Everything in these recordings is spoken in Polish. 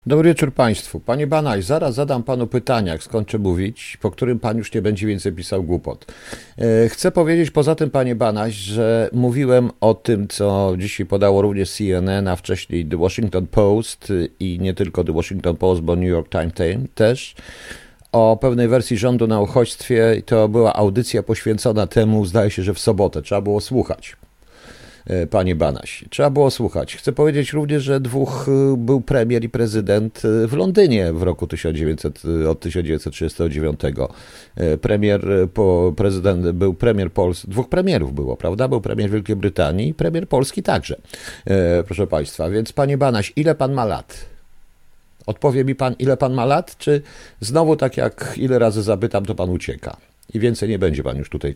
Dobry wieczór Państwu. Panie Banaś, zaraz zadam Panu pytania, jak skończę mówić, po którym Pan już nie będzie więcej pisał głupot. Chcę powiedzieć poza tym, Panie Banaś, że mówiłem o tym, co dzisiaj podało również CNN, a wcześniej The Washington Post i nie tylko The Washington Post, bo New York Times też, o pewnej wersji rządu na uchodźstwie. To była audycja poświęcona temu, zdaje się, że w sobotę. Trzeba było słuchać. Panie Banaś, trzeba było słuchać. Chcę powiedzieć również, że był premier i prezydent w Londynie w roku od 1939. Był premier Polski, dwóch premierów było, prawda? Był premier Wielkiej Brytanii i premier Polski także, proszę Państwa. Więc Panie Banaś, ile Pan ma lat? Odpowie mi Pan, ile Pan ma lat? Czy znowu tak jak ile razy zapytam, to Pan ucieka i więcej nie będzie Pan już tutaj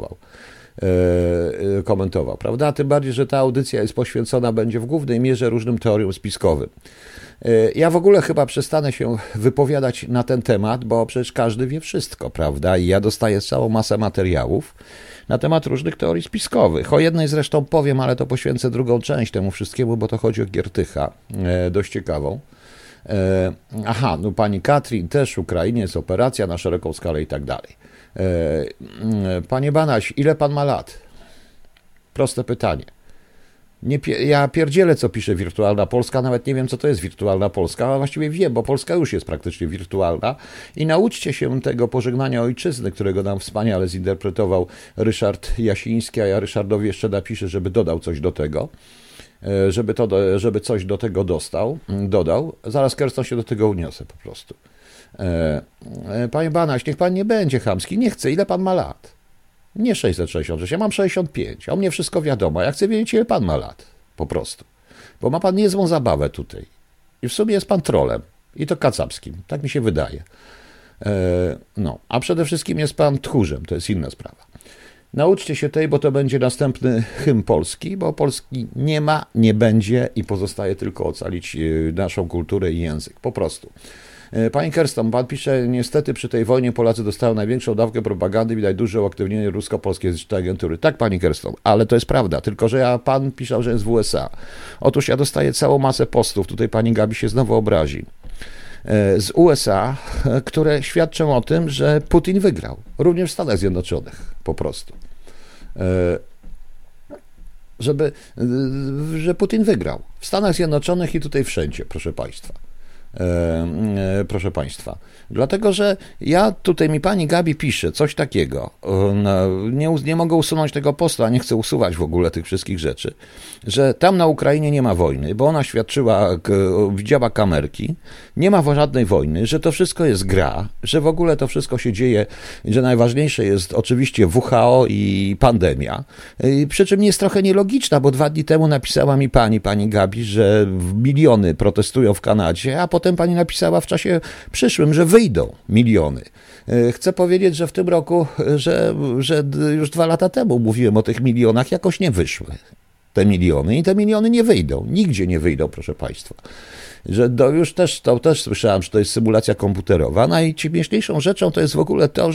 komentował, prawda? Tym bardziej, że ta audycja jest poświęcona będzie w głównej mierze różnym teoriom spiskowym. Ja w ogóle chyba przestanę się wypowiadać na ten temat, bo przecież każdy wie wszystko, prawda? I ja dostaję całą masę materiałów na temat różnych teorii spiskowych. O jednej zresztą powiem, ale to poświęcę drugą część temu wszystkiemu, bo to chodzi o Giertycha, dość ciekawą. Aha, no pani Katrin też, Ukrainie jest operacja na szeroką skalę i tak dalej. Panie Banaś, ile Pan ma lat? Proste pytanie. Ja pierdzielę, co pisze Wirtualna Polska, nawet nie wiem, co to jest Wirtualna Polska, a właściwie wiem, bo Polska już jest praktycznie wirtualna i nauczcie się tego pożegnania ojczyzny, którego nam wspaniale zinterpretował Ryszard Jasiński, a ja Ryszardowi jeszcze napiszę, żeby dodał coś do tego. Żeby coś do tego dodał. Zaraz Kerston się do tego uniosę po prostu. Panie Banaś, niech Pan nie będzie chamski. Nie chcę. Ile Pan ma lat? Nie 666, ja mam 65. A o mnie wszystko wiadomo. Ja chcę wiedzieć, ile Pan ma lat. Po prostu. Bo ma Pan niezłą zabawę tutaj. I w sumie jest Pan trolem. I to kacapskim. Tak mi się wydaje. No. A przede wszystkim jest Pan tchórzem. To jest inna sprawa. Nauczcie się tej, bo to będzie następny hymn Polski, bo Polski nie ma, nie będzie i pozostaje tylko ocalić naszą kulturę i język. Po prostu. Pani Kerston, Pan pisze, niestety przy tej wojnie Polacy dostają największą dawkę propagandy, widać duże uaktywnienie rusko-polskiej agentury. Tak, Pani Kerston, ale to jest prawda, tylko że Pan pisał, że jest w USA. Otóż ja dostaję całą masę postów, tutaj Pani Gabi się znowu obrazi, z USA, które świadczą o tym, że Putin wygrał, również w Stanach Zjednoczonych, po prostu. Że Putin wygrał w Stanach Zjednoczonych i tutaj wszędzie, proszę Państwa. Proszę Państwa, dlatego, że ja tutaj mi Pani Gabi pisze coś takiego, nie mogę usunąć tego posta, a nie chcę usuwać w ogóle tych wszystkich rzeczy, że tam na Ukrainie nie ma wojny, bo ona widziała kamerki, nie ma żadnej wojny, że to wszystko jest gra, że w ogóle to wszystko się dzieje, że najważniejsze jest oczywiście WHO i pandemia, przy czym jest trochę nielogiczna, bo 2 dni temu napisała mi pani Gabi, że miliony protestują w Kanadzie, a potem pani napisała w czasie przyszłym, że wyjdą miliony. Chcę powiedzieć, że w tym roku, że już 2 lata temu mówiłem o tych milionach, jakoś nie wyszły te miliony i te miliony nie wyjdą. Nigdzie nie wyjdą, proszę Państwa. Że to też słyszałem, że to jest symulacja komputerowa. Najśmieszniejszą rzeczą to jest w ogóle to,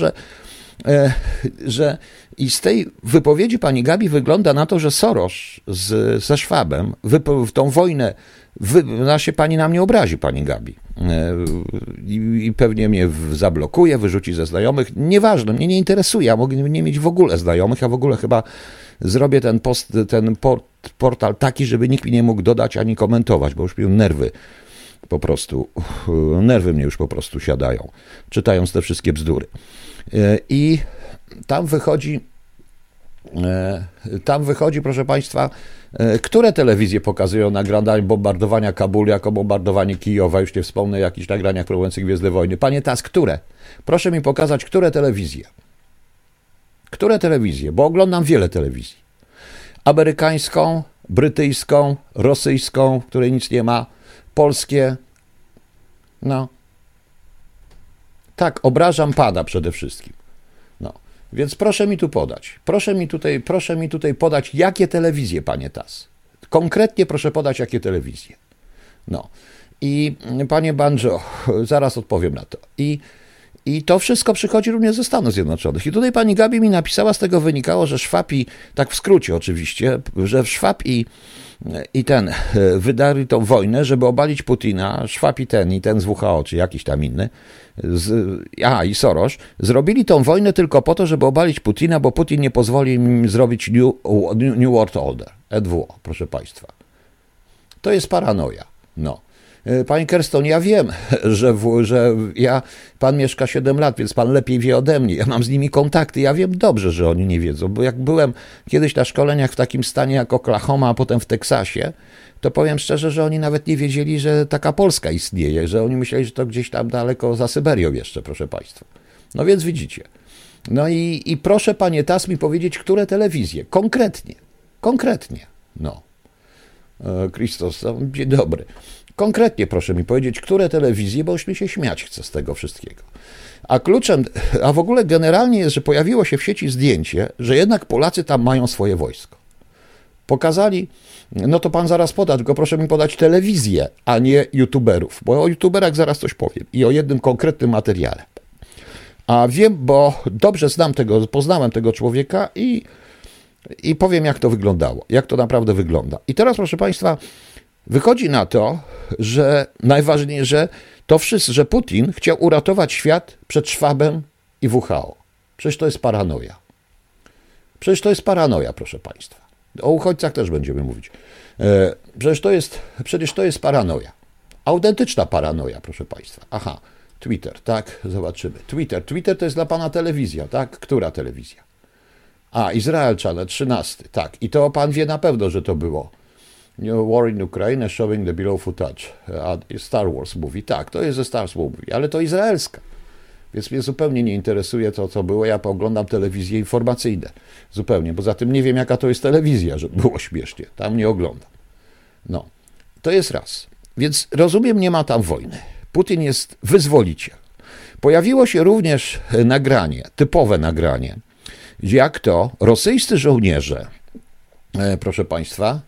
że i z tej wypowiedzi pani Gabi wygląda na to, że Soros ze Schwabem w tą wojnę pani na mnie obrazi, pani Gabi. I pewnie mnie zablokuje, wyrzuci ze znajomych. Nieważne, mnie nie interesuje. Ja mogę nie mieć w ogóle znajomych. Ja w ogóle chyba zrobię ten portal taki, żeby nikt mi nie mógł dodać ani komentować, bo już mi nerwy mnie już po prostu siadają, czytając te wszystkie bzdury. I tam wychodzi, proszę Państwa, które telewizje pokazują nagrania bombardowania Kabulu jako bombardowanie Kijowa, już nie wspomnę o jakichś nagraniach promujących Gwiezdne Wojny. Panie Tas, które? Proszę mi pokazać, które telewizje. Które telewizje? Bo oglądam wiele telewizji. Amerykańską, brytyjską, rosyjską, w której nic nie ma, polskie. No. Tak, obrażam Pana przede wszystkim. No. Więc proszę mi tu podać. Proszę mi tutaj podać, jakie telewizje, Panie Tas. Konkretnie proszę podać, jakie telewizje. No. I Panie Banjo, zaraz odpowiem na to. I to wszystko przychodzi również ze Stanów Zjednoczonych. I tutaj pani Gabi mi napisała, z tego wynikało, że Szwab i, tak w skrócie oczywiście, że Szwab i ten wydali tą wojnę, żeby obalić Putina, Szwab i ten z WHO, czy jakiś tam inny, i Soros, zrobili tą wojnę tylko po to, żeby obalić Putina, bo Putin nie pozwoli im zrobić New World Order, NWO, proszę państwa. To jest paranoja, no. Pani Kerston, ja wiem, że pan mieszka 7 lat, więc pan lepiej wie ode mnie. Ja mam z nimi kontakty, ja wiem dobrze, że oni nie wiedzą, bo jak byłem kiedyś na szkoleniach w takim stanie jak Oklahoma, a potem w Teksasie, to powiem szczerze, że oni nawet nie wiedzieli, że taka Polska istnieje, że oni myśleli, że to gdzieś tam daleko za Syberią jeszcze, proszę państwa. No więc widzicie. No i proszę panie Tas mi powiedzieć, które telewizje, konkretnie, no. Christos, dzień dobry. Konkretnie proszę mi powiedzieć, które telewizje, bo już mi się śmiać chce z tego wszystkiego. A w ogóle generalnie jest, że pojawiło się w sieci zdjęcie, że jednak Polacy tam mają swoje wojsko. Pokazali, no to pan zaraz poda, tylko proszę mi podać telewizję, a nie youtuberów, bo o youtuberach zaraz coś powiem i o jednym konkretnym materiale. A wiem, bo dobrze poznałem tego człowieka i powiem, jak to wyglądało, jak to naprawdę wygląda. I teraz, proszę państwa, wychodzi na to, że najważniejsze to wszyscy, że Putin chciał uratować świat przed Szwabem i WHO. Przecież to jest paranoja. Proszę państwa. O uchodźcach też będziemy mówić. Przecież to jest paranoja. Autentyczna paranoja, proszę państwa. Aha, Twitter, tak, zobaczymy. Twitter to jest dla pana telewizja, tak? Która telewizja? Izrael Channel 13, tak. I to pan wie na pewno, że to było. War in Ukraine showing the below footage. Star Wars mówi. Tak, to jest ze Star Wars mówi, ale to izraelska. Więc mnie zupełnie nie interesuje to, co było. Ja oglądam telewizje informacyjne. Zupełnie. Poza tym nie wiem, jaka to jest telewizja, żeby było śmiesznie. Tam nie oglądam. No, to jest raz. Więc rozumiem, nie ma tam wojny. Putin jest wyzwoliciel. Pojawiło się również typowe nagranie, jak to rosyjscy żołnierze, proszę państwa,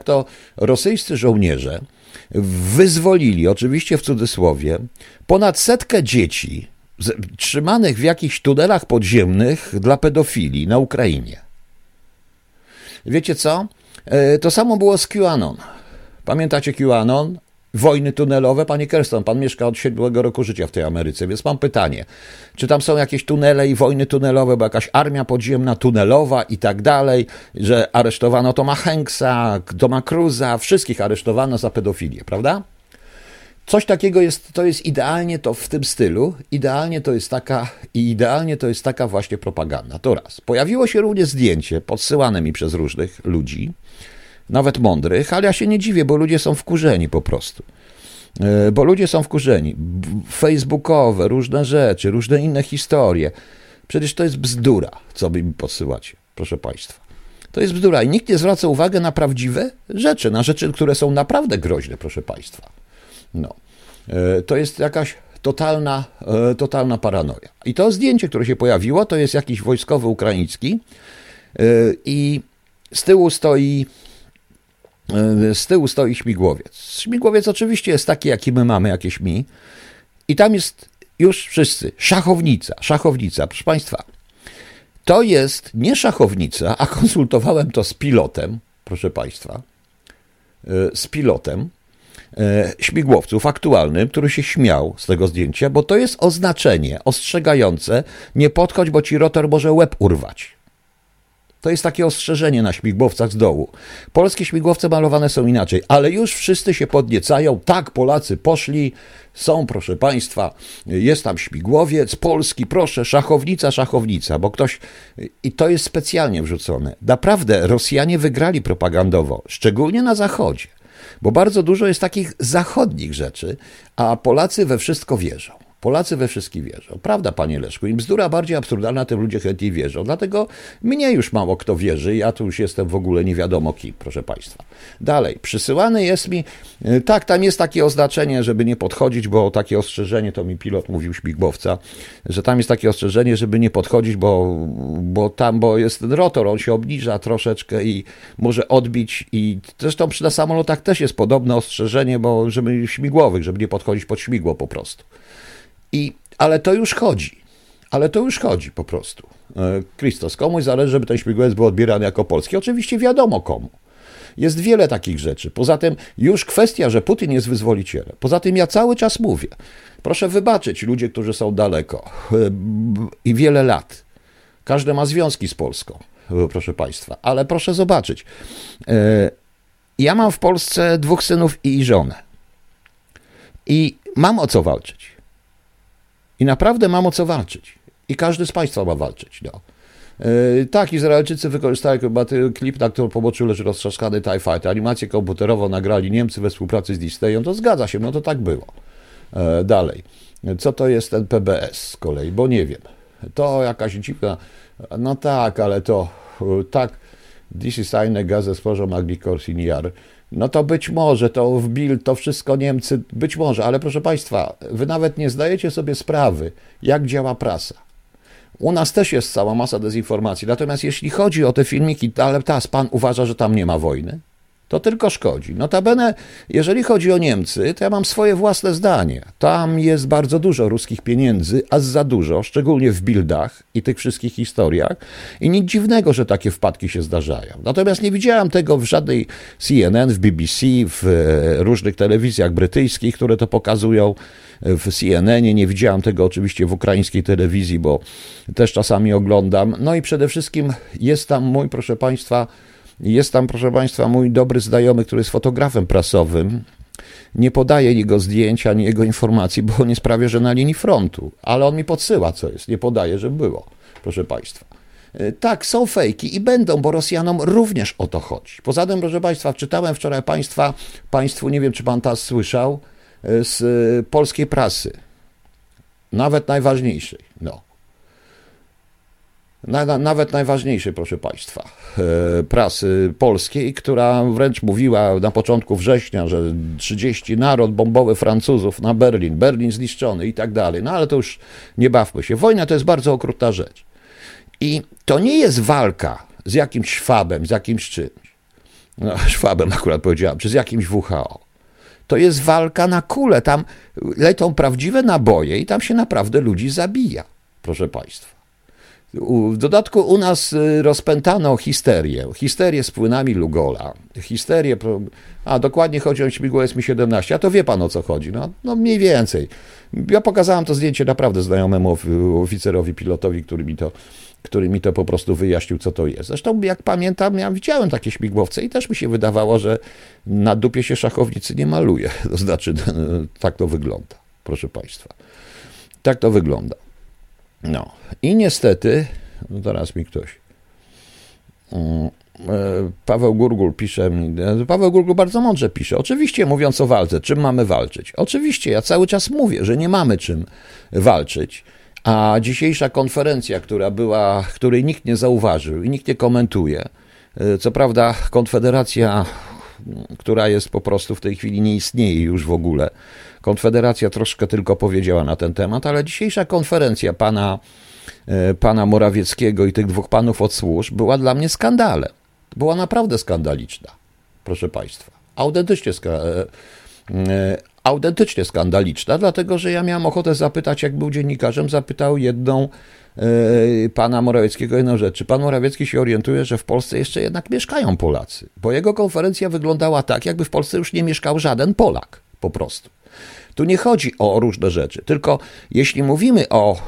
wyzwolili, oczywiście w cudzysłowie, ponad 100 dzieci trzymanych w jakichś tunelach podziemnych dla pedofilii na Ukrainie. Wiecie co? To samo było z QAnon. Pamiętacie QAnon? Wojny tunelowe? Panie Kerston, pan mieszka od 7 roku życia w tej Ameryce, więc mam pytanie. Czy tam są jakieś tunele i wojny tunelowe, bo jakaś armia podziemna, tunelowa i tak dalej, że aresztowano Toma Hanksa, Toma Cruza, wszystkich aresztowano za pedofilię, prawda? Coś takiego to jest idealnie to w tym stylu, idealnie to jest taka właśnie propaganda. To raz. Pojawiło się również zdjęcie podsyłane mi przez różnych ludzi, nawet mądrych, ale ja się nie dziwię, bo ludzie są wkurzeni po prostu. Facebookowe, różne rzeczy, różne inne historie. Przecież to jest bzdura, co wy mi podsyłacie, proszę państwa. To jest bzdura i nikt nie zwraca uwagi na prawdziwe rzeczy, na rzeczy, które są naprawdę groźne, proszę państwa. No. To jest jakaś totalna paranoja. I to zdjęcie, które się pojawiło, to jest jakiś wojskowy ukraiński i z tyłu stoi śmigłowiec. Śmigłowiec oczywiście jest taki, jaki my mamy, jakieś mi. I tam jest już wszyscy. Szachownica. Proszę państwa, to jest nie szachownica, a konsultowałem to z pilotem, proszę państwa, śmigłowców aktualnym, który się śmiał z tego zdjęcia, bo to jest oznaczenie ostrzegające, nie podchodź, bo ci rotor może łeb urwać. To jest takie ostrzeżenie na śmigłowcach z dołu. Polskie śmigłowce malowane są inaczej, ale już wszyscy się podniecają. Tak, Polacy poszli, są, proszę państwa, jest tam śmigłowiec polski, proszę, szachownica, bo ktoś... I to jest specjalnie wrzucone. Naprawdę, Rosjanie wygrali propagandowo, szczególnie na Zachodzie, bo bardzo dużo jest takich zachodnich rzeczy, a Polacy we wszystko wierzą. Prawda, panie Leszku? Im bzdura bardziej absurdalna, tym ludzie chętniej wierzą. Dlatego mnie już mało kto wierzy, ja tu już jestem w ogóle nie wiadomo kim, proszę państwa. Dalej, przysyłane jest mi, tak, tam jest takie oznaczenie, żeby nie podchodzić, bo takie ostrzeżenie, to mi pilot mówił, śmigłowca, że tam jest takie ostrzeżenie, żeby nie podchodzić, bo jest ten rotor, on się obniża troszeczkę i może odbić i zresztą na samolotach też jest podobne ostrzeżenie, żeby śmigłowych, żeby nie podchodzić pod śmigło po prostu. I Ale to już chodzi. Ale to już chodzi po prostu. Christos, komuś zależy, żeby ten śmigłowiec był odbierany jako polski. Oczywiście wiadomo komu. Jest wiele takich rzeczy. Poza tym już kwestia, że Putin jest wyzwolicielem. Poza tym ja cały czas mówię, proszę wybaczyć ludzie, którzy są daleko i wiele lat. Każdy ma związki z Polską, proszę Państwa, ale proszę zobaczyć. Ja mam w Polsce 2 synów i żonę. I mam o co walczyć. I naprawdę mam o co walczyć. I każdy z Państwa ma walczyć. No. Tak, Izraelczycy wykorzystali chyba klip, na którym poboczył leży roztrzaskany TIE Fighter. Animację komputerową nagrali Niemcy we współpracy z Disneyem. To zgadza się, no to tak było. Dalej. Co to jest ten PBS z kolei? Bo nie wiem. To jakaś dziwna... No tak, ale to... Tak, this is eine Gazę sporzo magli Corsiniar. No to być może, to w Bild, to wszystko Niemcy, być może, ale proszę Państwa, wy nawet nie zdajecie sobie sprawy, jak działa prasa. U nas też jest cała masa dezinformacji, natomiast jeśli chodzi o te filmiki, ale teraz pan uważa, że tam nie ma wojny, to tylko szkodzi. Notabene, jeżeli chodzi o Niemcy, to ja mam swoje własne zdanie. Tam jest bardzo dużo ruskich pieniędzy, a za dużo, szczególnie w Bildach i tych wszystkich historiach. I nic dziwnego, że takie wpadki się zdarzają. Natomiast nie widziałem tego w żadnej CNN, w BBC, w różnych telewizjach brytyjskich, które to pokazują. W CNN-ie nie widziałem tego oczywiście w ukraińskiej telewizji, bo też czasami oglądam. No i przede wszystkim jest tam mój, proszę Państwa, mój dobry znajomy, który jest fotografem prasowym. Nie podaję jego zdjęć ani jego informacji, bo nie sprawia, że na linii frontu. Ale on mi podsyła, co jest. Nie podaje, że było, proszę Państwa. Tak, są fejki i będą, bo Rosjanom również o to chodzi. Poza tym, proszę Państwa, czytałem wczoraj Państwu, nie wiem, czy Pan to słyszał, z polskiej prasy. Nawet najważniejszej, no. Nawet najważniejszej, proszę Państwa, prasy polskiej, która wręcz mówiła na początku września, że 30 naród bombowy Francuzów na Berlin zniszczony i tak dalej. No ale to już nie bawmy się. Wojna to jest bardzo okrutna rzecz. I to nie jest walka z jakimś Szwabem, z jakimś czymś. No, Szwabem akurat powiedziałem, czy z jakimś WHO. To jest walka na kulę. Tam lecą prawdziwe naboje i tam się naprawdę ludzi zabija, proszę Państwa. W dodatku u nas rozpętano histerię z płynami Lugola, a dokładnie chodzi o śmigłowiec Mi-17, a to wie pan o co chodzi, no mniej więcej. Ja pokazałem to zdjęcie naprawdę znajomemu oficerowi, pilotowi, który mi to po prostu wyjaśnił, co to jest. Zresztą, jak pamiętam, ja widziałem takie śmigłowce i też mi się wydawało, że na dupie się szachownicy nie maluje. To znaczy, tak to wygląda, proszę Państwa. Tak to wygląda. No i niestety, no teraz mi ktoś, Paweł Gurgul pisze mi, Paweł Gurgul bardzo mądrze pisze, oczywiście mówiąc o walce, czym mamy walczyć? Oczywiście, ja cały czas mówię, że nie mamy czym walczyć, a dzisiejsza konferencja, której nikt nie zauważył i nikt nie komentuje, co prawda Konfederacja, która jest po prostu w tej chwili nie istnieje już w ogóle, Konfederacja troszkę tylko powiedziała na ten temat, ale dzisiejsza konferencja pana Morawieckiego i tych 2 panów od służb była dla mnie skandalem. Była naprawdę skandaliczna, proszę Państwa. Autentycznie skandaliczna, dlatego że ja miałem ochotę zapytać, jak był dziennikarzem, zapytał pana Morawieckiego jedną rzecz. Czy pan Morawiecki się orientuje, że w Polsce jeszcze jednak mieszkają Polacy? Bo jego konferencja wyglądała tak, jakby w Polsce już nie mieszkał żaden Polak, po prostu. Tu nie chodzi o różne rzeczy, tylko jeśli mówimy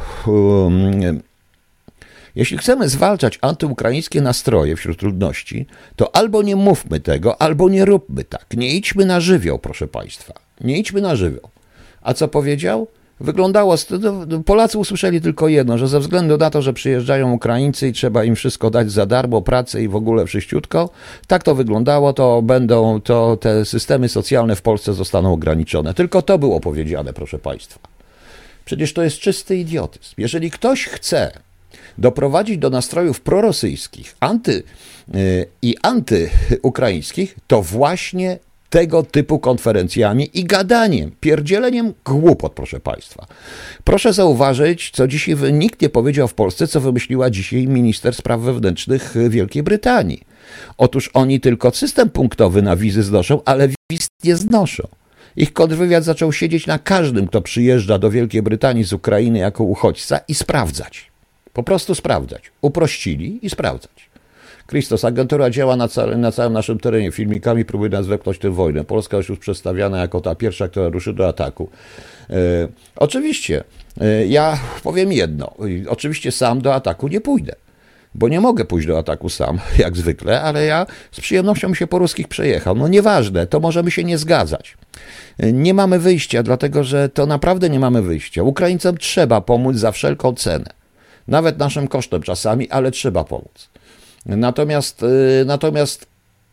jeśli chcemy zwalczać antyukraińskie nastroje wśród ludności, to albo nie mówmy tego, albo nie róbmy tak. Nie idźmy na żywioł, proszę Państwa. Nie idźmy na żywioł. A co powiedział? Wyglądało, Polacy usłyszeli tylko jedno, że ze względu na to, że przyjeżdżają Ukraińcy i trzeba im wszystko dać za darmo, pracę i w ogóle wszyściutko, tak to wyglądało, to te systemy socjalne w Polsce zostaną ograniczone. Tylko to było powiedziane, proszę Państwa. Przecież to jest czysty idiotyzm. Jeżeli ktoś chce doprowadzić do nastrojów prorosyjskich i antyukraińskich, to właśnie tego typu konferencjami i gadaniem, pierdzieleniem głupot, proszę Państwa. Proszę zauważyć, co dzisiaj nikt nie powiedział w Polsce, co wymyśliła dzisiaj minister spraw wewnętrznych Wielkiej Brytanii. Otóż oni tylko system punktowy na wizy znoszą, ale wiz nie znoszą. Ich kontrwywiad zaczął siedzieć na każdym, kto przyjeżdża do Wielkiej Brytanii z Ukrainy jako uchodźca i sprawdzać. Po prostu sprawdzać. Uprościli i sprawdzać. Christos, agentura działa na całym naszym terenie. Filmikami próbuje nas wepchnąć tę wojnę. Polska już przedstawiana jako ta pierwsza, która ruszy do ataku. Oczywiście, ja powiem jedno. Oczywiście sam do ataku nie pójdę, bo nie mogę pójść do ataku sam, jak zwykle, ale ja z przyjemnością się po ruskich przejechał. No nieważne, to możemy się nie zgadzać. Nie mamy wyjścia, dlatego że to naprawdę nie mamy wyjścia. Ukraińcom trzeba pomóc za wszelką cenę. Nawet naszym kosztem czasami, ale trzeba pomóc. Natomiast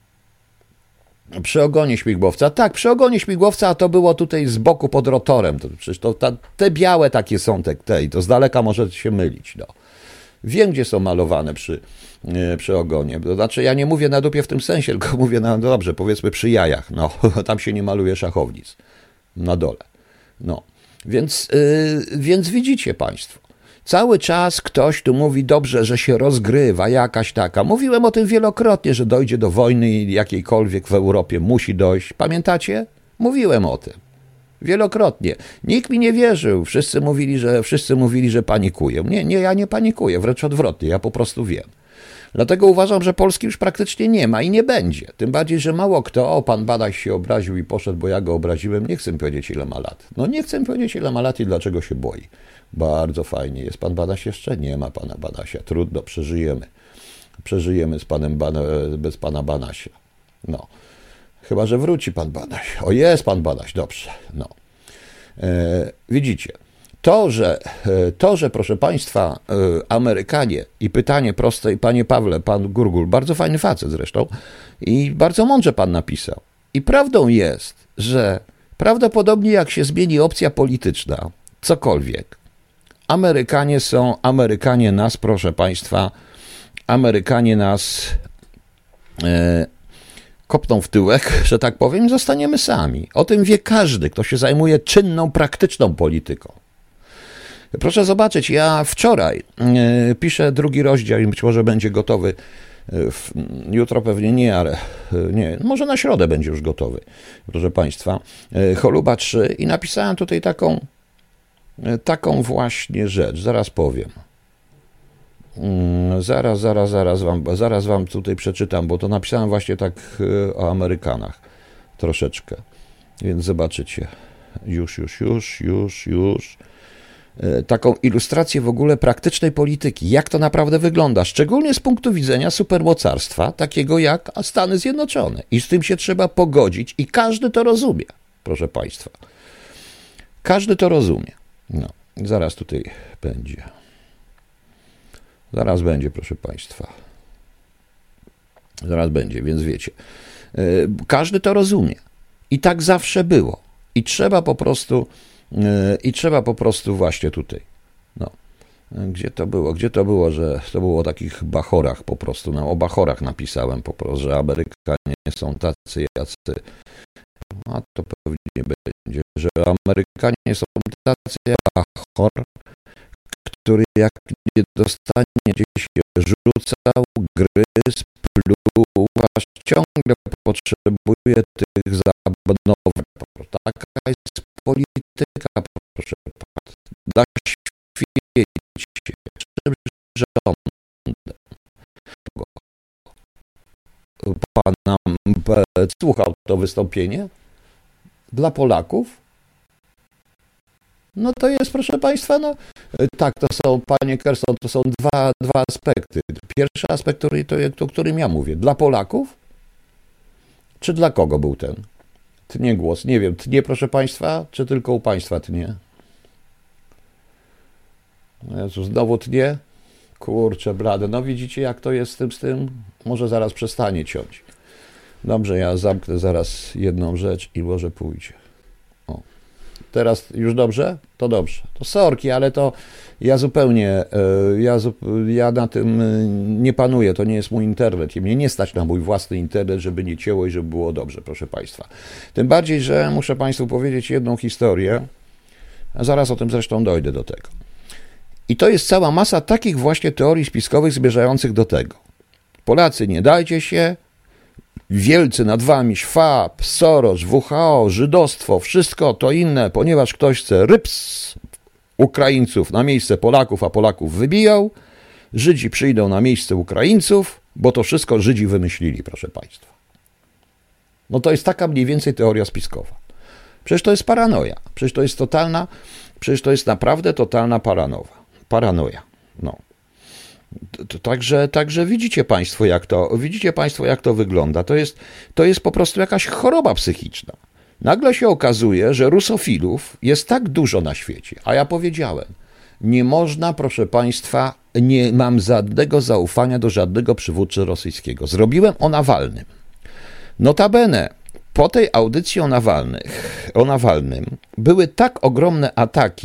przy ogonie śmigłowca, tak, przy ogonie śmigłowca, a to było tutaj z boku pod rotorem, to przecież te białe takie są, i to z daleka może się mylić, no. Wiem, gdzie są malowane przy ogonie, to znaczy ja nie mówię na dupie w tym sensie, tylko mówię no dobrze, powiedzmy przy jajach, no, tam się nie maluje szachownic, na dole, no. Więc widzicie Państwo, cały czas ktoś tu mówi dobrze, że się rozgrywa jakaś taka. Mówiłem o tym wielokrotnie, że dojdzie do wojny jakiejkolwiek w Europie. Musi dojść. Pamiętacie? Mówiłem o tym. Wielokrotnie. Nikt mi nie wierzył. Wszyscy mówili, że panikuję. Nie, ja nie panikuję. Wręcz odwrotnie. Ja po prostu wiem. Dlatego uważam, że Polski już praktycznie nie ma i nie będzie. Tym bardziej, że mało kto, pan Banaś się obraził i poszedł, bo ja go obraziłem. Nie chcę powiedzieć, ile ma lat. No nie chcę powiedzieć, ile ma lat i dlaczego się boi. Bardzo fajnie. Jest pan Banaś jeszcze? Nie ma pana Banasia. Trudno, przeżyjemy. Przeżyjemy bez pana Banasia. No. Chyba że wróci pan Banaś. O, jest pan Banaś, dobrze. No. Widzicie. To, że proszę państwa, Amerykanie i pytanie proste, i panie Pawle, pan Gurgul, bardzo fajny facet zresztą, i bardzo mądrze pan napisał. I prawdą jest, że prawdopodobnie jak się zmieni opcja polityczna, cokolwiek, Amerykanie nas, proszę państwa, Amerykanie nas kopną w tyłek, że tak powiem, i zostaniemy sami. O tym wie każdy, kto się zajmuje czynną, praktyczną polityką. Proszę zobaczyć, ja wczoraj piszę drugi rozdział i być może będzie gotowy, jutro pewnie nie, ale nie, może na środę będzie już gotowy, proszę państwa, Choluba 3 i napisałem tutaj taką właśnie rzecz, zaraz powiem. Zaraz wam tutaj przeczytam, bo to napisałem właśnie tak o Amerykanach troszeczkę, więc zobaczycie. Już. Taką ilustrację w ogóle praktycznej polityki, jak to naprawdę wygląda, szczególnie z punktu widzenia supermocarstwa, takiego jak Stany Zjednoczone. I z tym się trzeba pogodzić i każdy to rozumie, proszę państwa. Każdy to rozumie. No, zaraz tutaj będzie. Zaraz będzie, proszę państwa. Zaraz będzie, więc wiecie. Każdy to rozumie. I tak zawsze było. I trzeba po prostu właśnie tutaj. No. Gdzie to było, że to było o takich bachorach po prostu. No, o bachorach napisałem po prostu, że Amerykanie są tacy, jacy. A to pewnie będzie, że Amerykanie są tacy jak bachor, który jak nie dostanie gdzieś rzucał, gryz, pluł, aż ciągle potrzebuje tych zabawek. Taka jest polityka, proszę pana. Na świecie, czym rządem. Pan słuchał to wystąpienie dla Polaków? No to jest, proszę państwa, no tak, to są, panie Kerston, to są dwa aspekty. Pierwszy aspekt, o którym ja mówię, dla Polaków? Czy dla kogo był ten? Tnie głos, nie wiem, tnie, proszę państwa, czy tylko u państwa tnie? Jezu, znowu tnie? Kurczę blade, no widzicie jak to jest z tym? Może zaraz przestanie ciąć. Dobrze, ja zamknę zaraz jedną rzecz i może pójdzie. O. Teraz już dobrze? To dobrze. To sorki, ale to ja zupełnie, ja na tym nie panuję, to nie jest mój internet i mnie nie stać na mój własny internet, żeby nie cięło i żeby było dobrze, proszę państwa. Tym bardziej, że muszę państwu powiedzieć jedną historię, a zaraz o tym zresztą dojdę do tego. I to jest cała masa takich właśnie teorii spiskowych zmierzających do tego. Polacy, nie dajcie się, wielcy nad wami, Schwab, Soros, WHO, żydostwo, wszystko to inne, ponieważ ktoś chce ryps Ukraińców na miejsce Polaków, a Polaków wybijał, Żydzi przyjdą na miejsce Ukraińców, bo to wszystko Żydzi wymyślili, proszę państwa. No to jest taka mniej więcej teoria spiskowa. Przecież to jest paranoja, przecież to jest naprawdę totalna paranoja. No. Także widzicie państwo, jak to wygląda. To jest po prostu jakaś choroba psychiczna. Nagle się okazuje, że rusofilów jest tak dużo na świecie, a ja powiedziałem, nie można, proszę państwa, nie mam żadnego zaufania do żadnego przywódcy rosyjskiego. Zrobiłem o Nawalnym. Notabene, po tej audycji o Nawalnym były tak ogromne ataki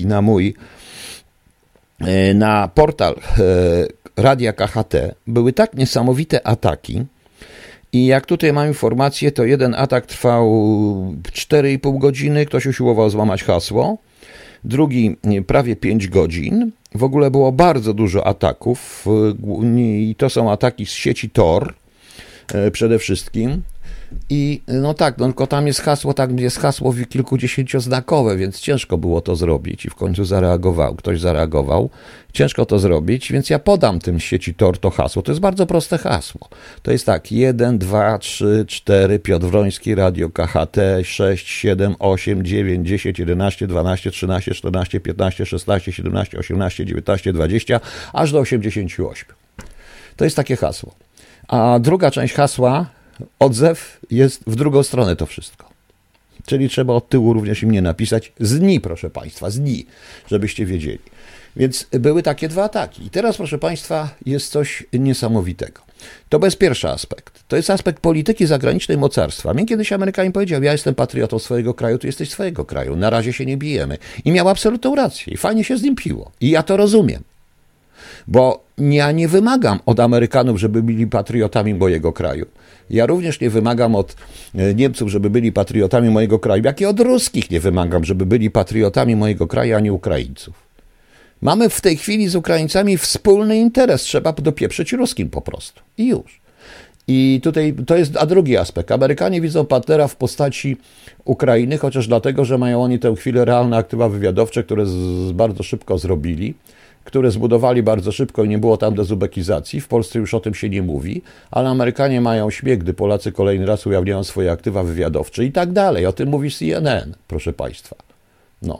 na portal Radia KHT, były tak niesamowite ataki i jak tutaj mam informację, to jeden atak trwał 4,5 godziny, ktoś usiłował złamać hasło, drugi prawie 5 godzin. W ogóle było bardzo dużo ataków i to są ataki z sieci Tor przede wszystkim. I no tak, no tylko tam jest hasło kilkudziesięcioznakowe, więc ciężko było to zrobić i w końcu ktoś zareagował. Ciężko to zrobić, więc ja podam tym z sieci Tor to hasło. To jest bardzo proste hasło. To jest tak, 1, 2, 3, 4, Piotr Wroński, Radio KHT, 6, 7, 8, 9, 10, 11, 12, 13, 14, 15, 16, 17, 18, 19, 20, aż do 88. To jest takie hasło. A druga część hasła, odzew, jest w drugą stronę to wszystko. Czyli trzeba od tyłu również im nie napisać z dni, proszę państwa, z dni, żebyście wiedzieli. Więc były takie 2 ataki. I teraz, proszę państwa, jest coś niesamowitego. To jest pierwszy aspekt. To jest aspekt polityki zagranicznej mocarstwa. Mnie kiedyś Amerykanin powiedział, ja jestem patriotą swojego kraju, ty jesteś swojego kraju. Na razie się nie bijemy. I miał absolutną rację. I fajnie się z nim piło. I ja to rozumiem. Bo ja nie wymagam od Amerykanów, żeby byli patriotami mojego kraju. Ja również nie wymagam od Niemców, żeby byli patriotami mojego kraju, jak i od Ruskich nie wymagam, żeby byli patriotami mojego kraju, a nie Ukraińców. Mamy w tej chwili z Ukraińcami wspólny interes, trzeba dopieprzyć Ruskim po prostu. I już. I tutaj to jest, a drugi aspekt. Amerykanie widzą partnera w postaci Ukrainy, chociaż dlatego, że mają oni tę chwilę realne aktywa wywiadowcze, które bardzo szybko zrobili, które zbudowali bardzo szybko i nie było tam dezubekizacji. W Polsce już o tym się nie mówi, ale Amerykanie mają śmiech, gdy Polacy kolejny raz ujawniają swoje aktywa wywiadowcze i tak dalej. O tym mówi CNN, proszę państwa. No.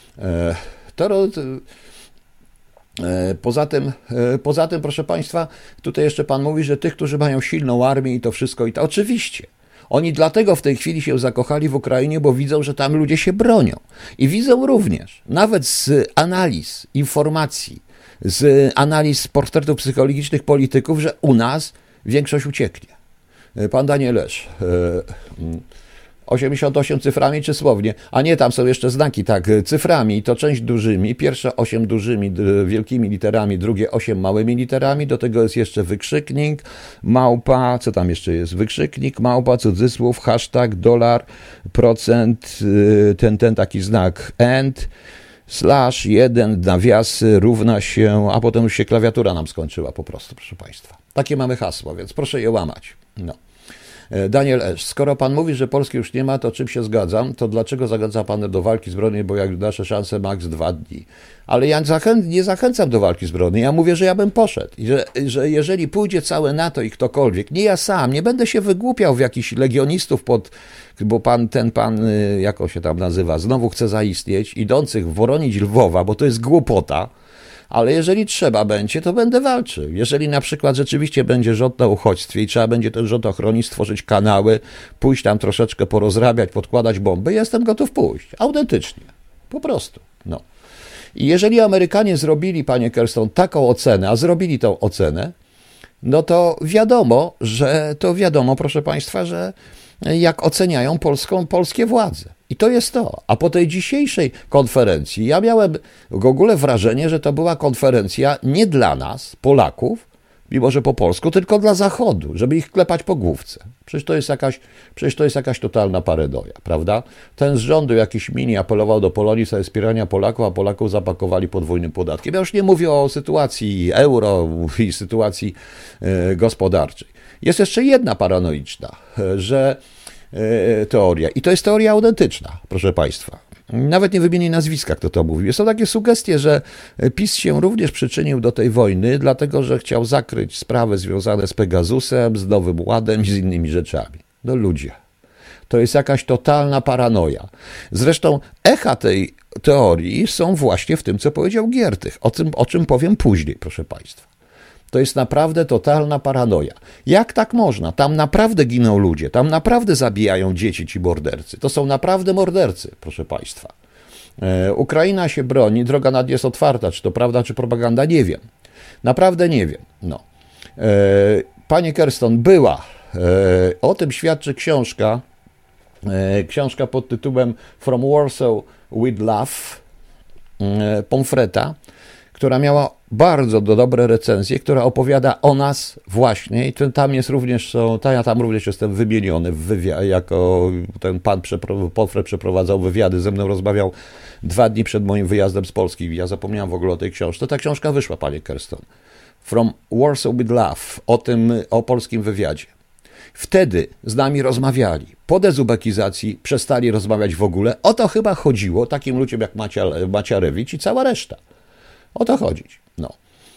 Poza tym, proszę państwa, tutaj jeszcze pan mówi, że tych, którzy mają silną armię i to wszystko i to. Oczywiście. Oni dlatego w tej chwili się zakochali w Ukrainie, bo widzą, że tam ludzie się bronią. I widzą również, nawet z analiz, informacji, z analiz portretów psychologicznych polityków, że u nas większość ucieknie. Pan Danielesz, 88 cyframi czy słownie? A nie, tam są jeszcze znaki, tak, cyframi, to część dużymi, pierwsze 8 dużymi, wielkimi literami, drugie 8 małymi literami, do tego jest jeszcze wykrzyknik, małpa, co tam jeszcze jest? Wykrzyknik, małpa, cudzysłów, hashtag, dolar, procent, ten taki znak and, slash, 1, nawiasy, równa się, a potem już się klawiatura nam skończyła po prostu, proszę państwa. Takie mamy hasło, więc proszę je łamać. No. Daniel S. Skoro pan mówi, że Polski już nie ma, to czym się zgadzam, to dlaczego zachęca pan do walki zbrojnej, bo jak nasze szanse maks 2 dni. Ale ja nie zachęcam do walki zbrojnej, ja mówię, że ja bym poszedł i że jeżeli pójdzie całe NATO i ktokolwiek, nie ja sam, nie będę się wygłupiał w jakichś legionistów bo pan, jak on się tam nazywa, znowu chce zaistnieć, idących woronić Lwowa, bo to jest głupota. Ale jeżeli trzeba będzie, to będę walczył. Jeżeli na przykład rzeczywiście będzie rząd na uchodźstwie i trzeba będzie ten rząd ochronić, stworzyć kanały, pójść tam troszeczkę porozrabiać, podkładać bomby, jestem gotów pójść. Autentycznie. Po prostu. No. I jeżeli Amerykanie zrobili, panie Kerston, taką ocenę, a zrobili tą ocenę, no to wiadomo, proszę państwa, że jak oceniają polskie władze. I to jest to. A po tej dzisiejszej konferencji ja miałem w ogóle wrażenie, że to była konferencja nie dla nas, Polaków, mimo że po polsku, tylko dla Zachodu, żeby ich klepać po główce. Przecież to jest jakaś totalna pareidolia, prawda? Ten z rządu jakiś mini apelował do Polonii w wspierania Polaków, a Polaków zapakowali podwójnym podatkiem. Ja już nie mówię o sytuacji euro i sytuacji gospodarczej. Jest jeszcze jedna paranoiczna, teoria i to jest teoria autentyczna, proszę Państwa. Nawet nie wymienię nazwiska, kto to mówił. Są takie sugestie, że PiS się również przyczynił do tej wojny, dlatego że chciał zakryć sprawy związane z Pegasusem, z Nowym Ładem i z innymi rzeczami. No ludzie, to jest jakaś totalna paranoja. Zresztą echa tej teorii są właśnie w tym, co powiedział Giertych, o czym powiem później, proszę Państwa. To jest naprawdę totalna paranoja. Jak tak można? Tam naprawdę giną ludzie, tam naprawdę zabijają dzieci ci mordercy. To są naprawdę mordercy, proszę Państwa. Ukraina się broni, droga nad jest otwarta. Czy to prawda, czy propaganda? Nie wiem. Naprawdę nie wiem. No. Panie Kerston, była. O tym świadczy książka pod tytułem From Warsaw with Love, Pomfreta, która miała bardzo dobre recenzje, która opowiada o nas właśnie i tam jest również, ja tam również jestem wymieniony w wywiadzie, jako ten pan Pomfret przeprowadzał wywiady, ze mną rozmawiał 2 dni przed moim wyjazdem z Polski. Ja zapomniałem w ogóle o tej książce. Ta książka wyszła, panie Kerston. From Warsaw with Love, o polskim wywiadzie. Wtedy z nami rozmawiali. Po dezubekizacji przestali rozmawiać w ogóle. O to chyba chodziło takim ludziom jak Maciarewicz i cała reszta. O to chodzić. No.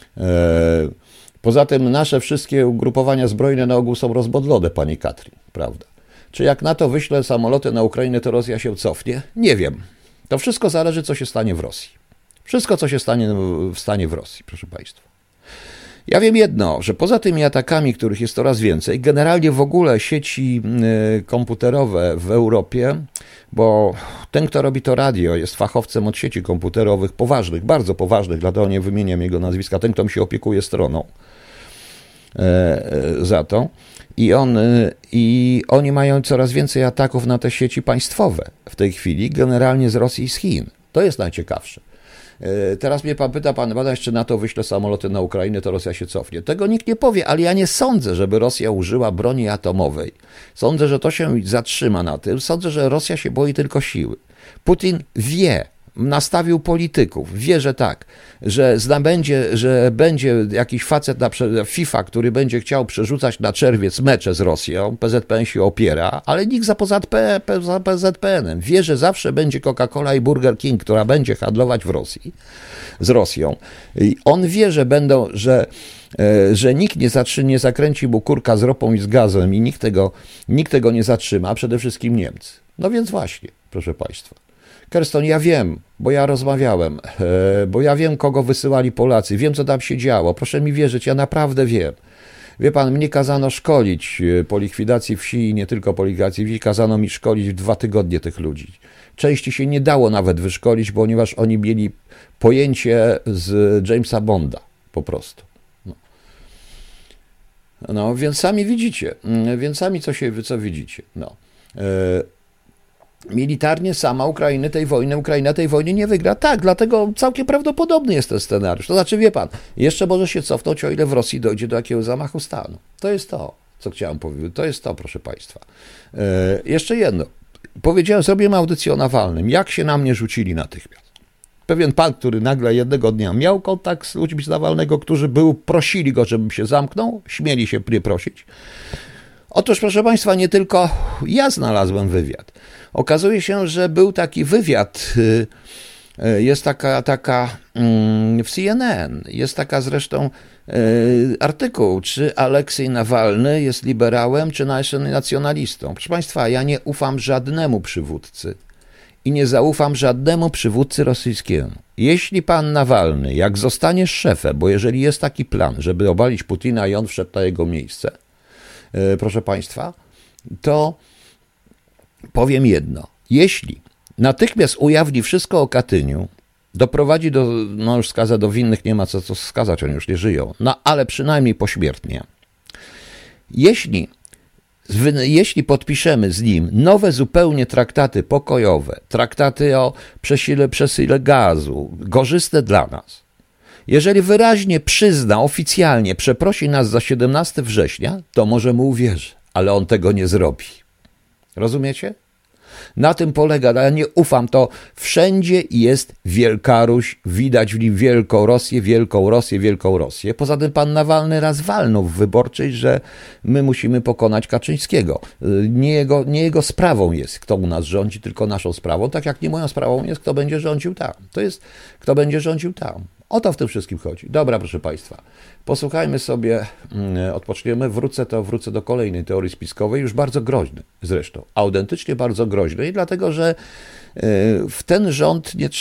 Poza tym nasze wszystkie ugrupowania zbrojne na ogół są rozbodlone, pani Katrin, prawda? Czy jak NATO wyśle samoloty na Ukrainę, to Rosja się cofnie? Nie wiem. To wszystko zależy, co się stanie w Rosji. Wszystko, co się stanie w Rosji, proszę Państwa. Ja wiem jedno, że poza tymi atakami, których jest coraz więcej, generalnie w ogóle sieci komputerowe w Europie, bo ten, kto robi to radio, jest fachowcem od sieci komputerowych poważnych, bardzo poważnych, dlatego nie wymieniam jego nazwiska, ten, kto mi się opiekuje stroną za to. I oni mają coraz więcej ataków na te sieci państwowe w tej chwili, generalnie z Rosji i z Chin. To jest najciekawsze. Teraz mnie pan pyta, pan bada, czy NATO wyśle samoloty na Ukrainę, to Rosja się cofnie. Tego nikt nie powie, ale ja nie sądzę, żeby Rosja użyła broni atomowej. Sądzę, że to się zatrzyma na tym. Sądzę, że Rosja się boi tylko siły. Putin wie, nastawił polityków, wie, że tak, że będzie jakiś facet na FIFA, który będzie chciał przerzucać na czerwiec mecze z Rosją, PZPN się opiera, ale nikt za PZPN-em. Wie, że zawsze będzie Coca-Cola i Burger King, która będzie handlować z Rosją. I on wie, że nikt nie zakręci mu kurka z ropą i z gazem i nikt tego nie zatrzyma, a przede wszystkim Niemcy. No więc właśnie, proszę Państwa. Kerston, ja wiem, bo ja rozmawiałem, bo ja wiem, kogo wysyłali Polacy, wiem, co tam się działo, proszę mi wierzyć, ja naprawdę wiem. Wie pan, mnie kazano szkolić po likwidacji wsi i nie tylko po likwidacji wsi, kazano mi szkolić w 2 tygodnie tych ludzi. Części się nie dało nawet wyszkolić, ponieważ oni mieli pojęcie z Jamesa Bonda, po prostu. No więc sami widzicie, co widzicie, no. Militarnie sama Ukraina tej wojny nie wygra. Tak, dlatego całkiem prawdopodobny jest ten scenariusz. To znaczy, wie pan, jeszcze może się cofnąć, o ile w Rosji dojdzie do jakiegoś zamachu stanu. To jest to, co chciałem powiedzieć. To jest to, proszę Państwa. Jeszcze jedno. Zrobiłem audycję o Nawalnym. Jak się na mnie rzucili natychmiast. Pewien pan, który nagle jednego dnia miał kontakt z ludźmi z Nawalnego, którzy prosili go, żebym się zamknął, śmieli się mnie prosić. Otóż, proszę Państwa, nie tylko ja znalazłem wywiad. Okazuje się, że był taki wywiad, jest taka w CNN, jest taka zresztą artykuł, czy Aleksiej Nawalny jest liberałem, czy nacjonalistą. Proszę Państwa, ja nie ufam żadnemu przywódcy i nie zaufam żadnemu przywódcy rosyjskiemu. Jeśli pan Nawalny, jak zostanie szefem, bo jeżeli jest taki plan, żeby obalić Putina i on wszedł na jego miejsce, proszę Państwa, to powiem jedno. Jeśli natychmiast ujawni wszystko o Katyniu, doprowadzi już skaza do winnych, nie ma co skazać, oni już nie żyją, ale przynajmniej pośmiertnie. Jeśli podpiszemy z nim nowe zupełnie traktaty pokojowe, traktaty o przesile gazu, korzystne dla nas, Jeżeli wyraźnie przyzna, oficjalnie przeprosi nas za 17 września, to może mu uwierzy, ale on tego nie zrobi. Rozumiecie? Na tym polega, ja nie ufam, to wszędzie jest Wielka Ruś, widać w nim Wielką Rosję, Wielką Rosję, Wielką Rosję. Poza tym pan Nawalny raz walnął w Wyborczej, że my musimy pokonać Kaczyńskiego. Nie jego sprawą jest, kto u nas rządzi, tylko naszą sprawą, tak jak nie moją sprawą jest, kto będzie rządził tam. To jest, kto będzie rządził tam. O to w tym wszystkim chodzi. Dobra, proszę Państwa, posłuchajmy sobie, odpoczniemy, wrócę do kolejnej teorii spiskowej, już bardzo groźnej zresztą, autentycznie bardzo groźnej, dlatego że w ten rząd nie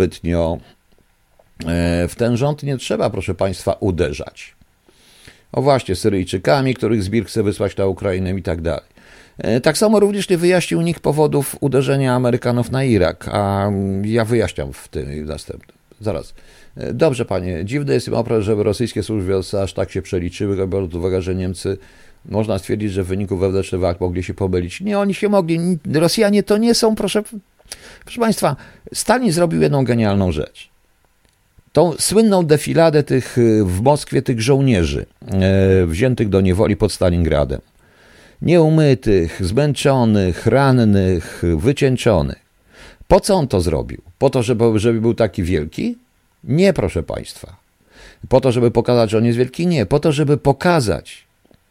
trzeba, proszę Państwa, uderzać. O właśnie, Syryjczykami, których Zbir chce wysłać na Ukrainę i tak dalej. Tak samo również nie wyjaśnił nikt powodów uderzenia Amerykanów na Irak, a ja wyjaśniam w tym następnym. Zaraz. Dobrze, panie, dziwny jest obraz, żeby rosyjskie służby aż tak się przeliczyły, biorąc pod uwagę, że Niemcy, można stwierdzić, że w wyniku wewnętrznych walk mogli się pomylić. Nie, oni się mogli. Rosjanie to nie są, proszę Państwa, Stalin zrobił jedną genialną rzecz. Tą słynną defiladę w Moskwie tych żołnierzy wziętych do niewoli pod Stalingradem. Nieumytych, zmęczonych, rannych, wycieńczonych. Po co on to zrobił? Po to, żeby był taki wielki? Nie, proszę Państwa. Po to, żeby pokazać, że on jest wielki? Nie. Po to, żeby pokazać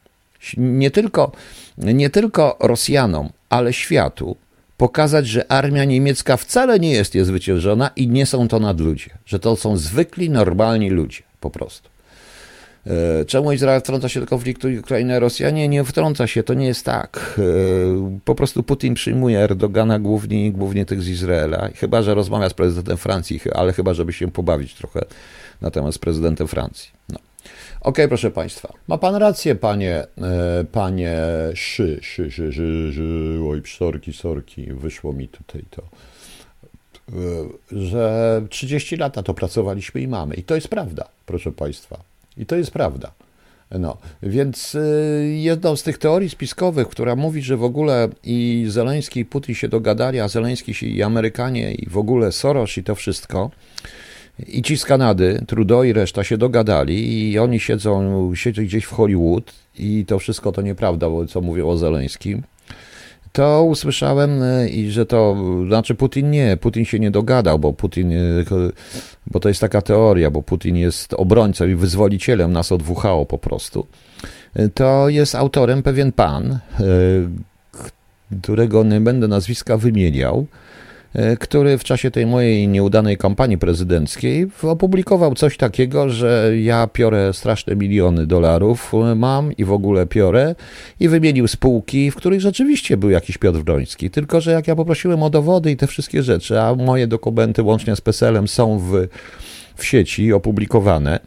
nie tylko Rosjanom, ale światu, pokazać, że armia niemiecka wcale nie jest niezwyciężona i nie są to nadludzie. Że to są zwykli, normalni ludzie, po prostu. Czemu Izrael wtrąca się do konfliktu Ukrainy Rosjanie? Nie wtrąca się, to nie jest tak. Po prostu Putin przyjmuje Erdogana głównie tych z Izraela, chyba że rozmawia z prezydentem Francji, ale chyba żeby się pobawić trochę na temat z prezydentem Francji. No. Okej, proszę Państwa. Ma Pan rację, panie oj, sorki, wyszło mi tutaj to, że 30 lat na to pracowaliśmy i mamy. I to jest prawda, proszę Państwa. I to jest prawda. No, więc jedną z tych teorii spiskowych, która mówi, że w ogóle i Zeleński i Putin się dogadali, a Zeleński i Amerykanie i w ogóle Soros i to wszystko, i ci z Kanady, Trudeau i reszta się dogadali i oni siedzą gdzieś w Hollywood i to wszystko to nieprawda, co mówią o Zeleńskim. To usłyszałem i że to, znaczy Putin się nie dogadał, bo to jest taka teoria, bo Putin jest obrońcą i wyzwolicielem nas od WHO po prostu. To jest autorem pewien pan, którego nie będę nazwiska wymieniał, który w czasie tej mojej nieudanej kampanii prezydenckiej opublikował coś takiego, że ja piorę straszne miliony dolarów mam i w ogóle piorę i wymienił spółki, w których rzeczywiście był jakiś Piotr Wroński, tylko że jak ja poprosiłem o dowody i te wszystkie rzeczy, a moje dokumenty łącznie z PESEL-em są w sieci opublikowane,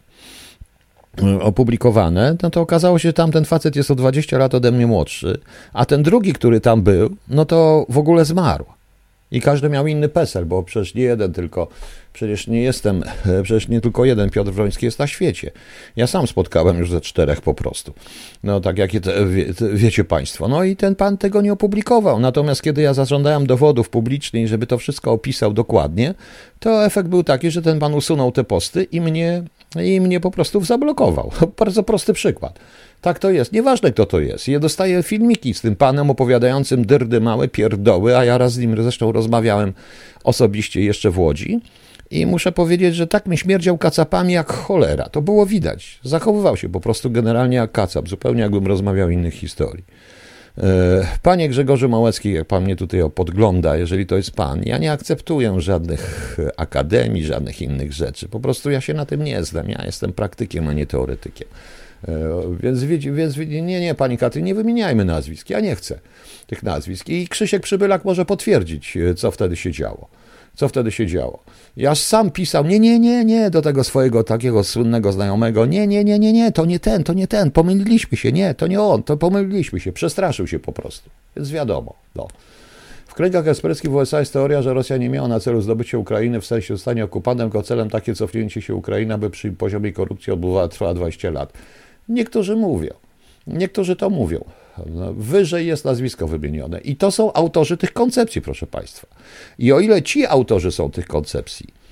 no to okazało się, że tamten facet jest o 20 lat ode mnie młodszy, a ten drugi, który tam był, no to w ogóle zmarł. I każdy miał inny PESEL, bo przecież nie jeden tylko, przecież nie tylko jeden Piotr Wroński jest na świecie. Ja sam spotkałem już ze 4 po prostu. No tak jak wiecie Państwo. No i ten pan tego nie opublikował. Natomiast kiedy ja zażądałem dowodów publicznych, żeby to wszystko opisał dokładnie, to efekt był taki, że ten pan usunął te posty i mnie po prostu zablokował. Bardzo prosty przykład. Tak to jest. Nieważne, kto to jest. Ja dostaję filmiki z tym panem opowiadającym dyrdy małe pierdoły, a ja raz z nim zresztą rozmawiałem osobiście jeszcze w Łodzi i muszę powiedzieć, że tak mi śmierdział kacapami jak cholera. To było widać. Zachowywał się po prostu generalnie jak kacap, zupełnie jakbym rozmawiał innych historii. Panie Grzegorzu Małecki, jak pan mnie tutaj podgląda, jeżeli to jest pan, ja nie akceptuję żadnych akademii, żadnych innych rzeczy. Po prostu ja się na tym nie znam. Ja jestem praktykiem, a nie teoretykiem. Więc nie, pani Katry, nie wymieniajmy nazwisk. Ja nie chcę tych nazwisk. I Krzysiek Przybylak może potwierdzić, co wtedy się działo. Ja sam pisał, nie, do tego swojego takiego słynnego znajomego, nie, to nie ten, pomyliliśmy się, nie, to nie on, to pomyliliśmy się, przestraszył się po prostu. Więc wiadomo, no. W kręgach eksperckich w USA jest teoria, że Rosja nie miała na celu zdobycia Ukrainy w sensie zostania okupantem, tylko celem takie cofnięcie się Ukrainy, aby przy poziomie korupcji trwała 20 lat. Niektórzy to mówią. Wyżej jest nazwisko wymienione. I to są autorzy tych koncepcji, proszę Państwa. I o ile ci autorzy są tych koncepcji,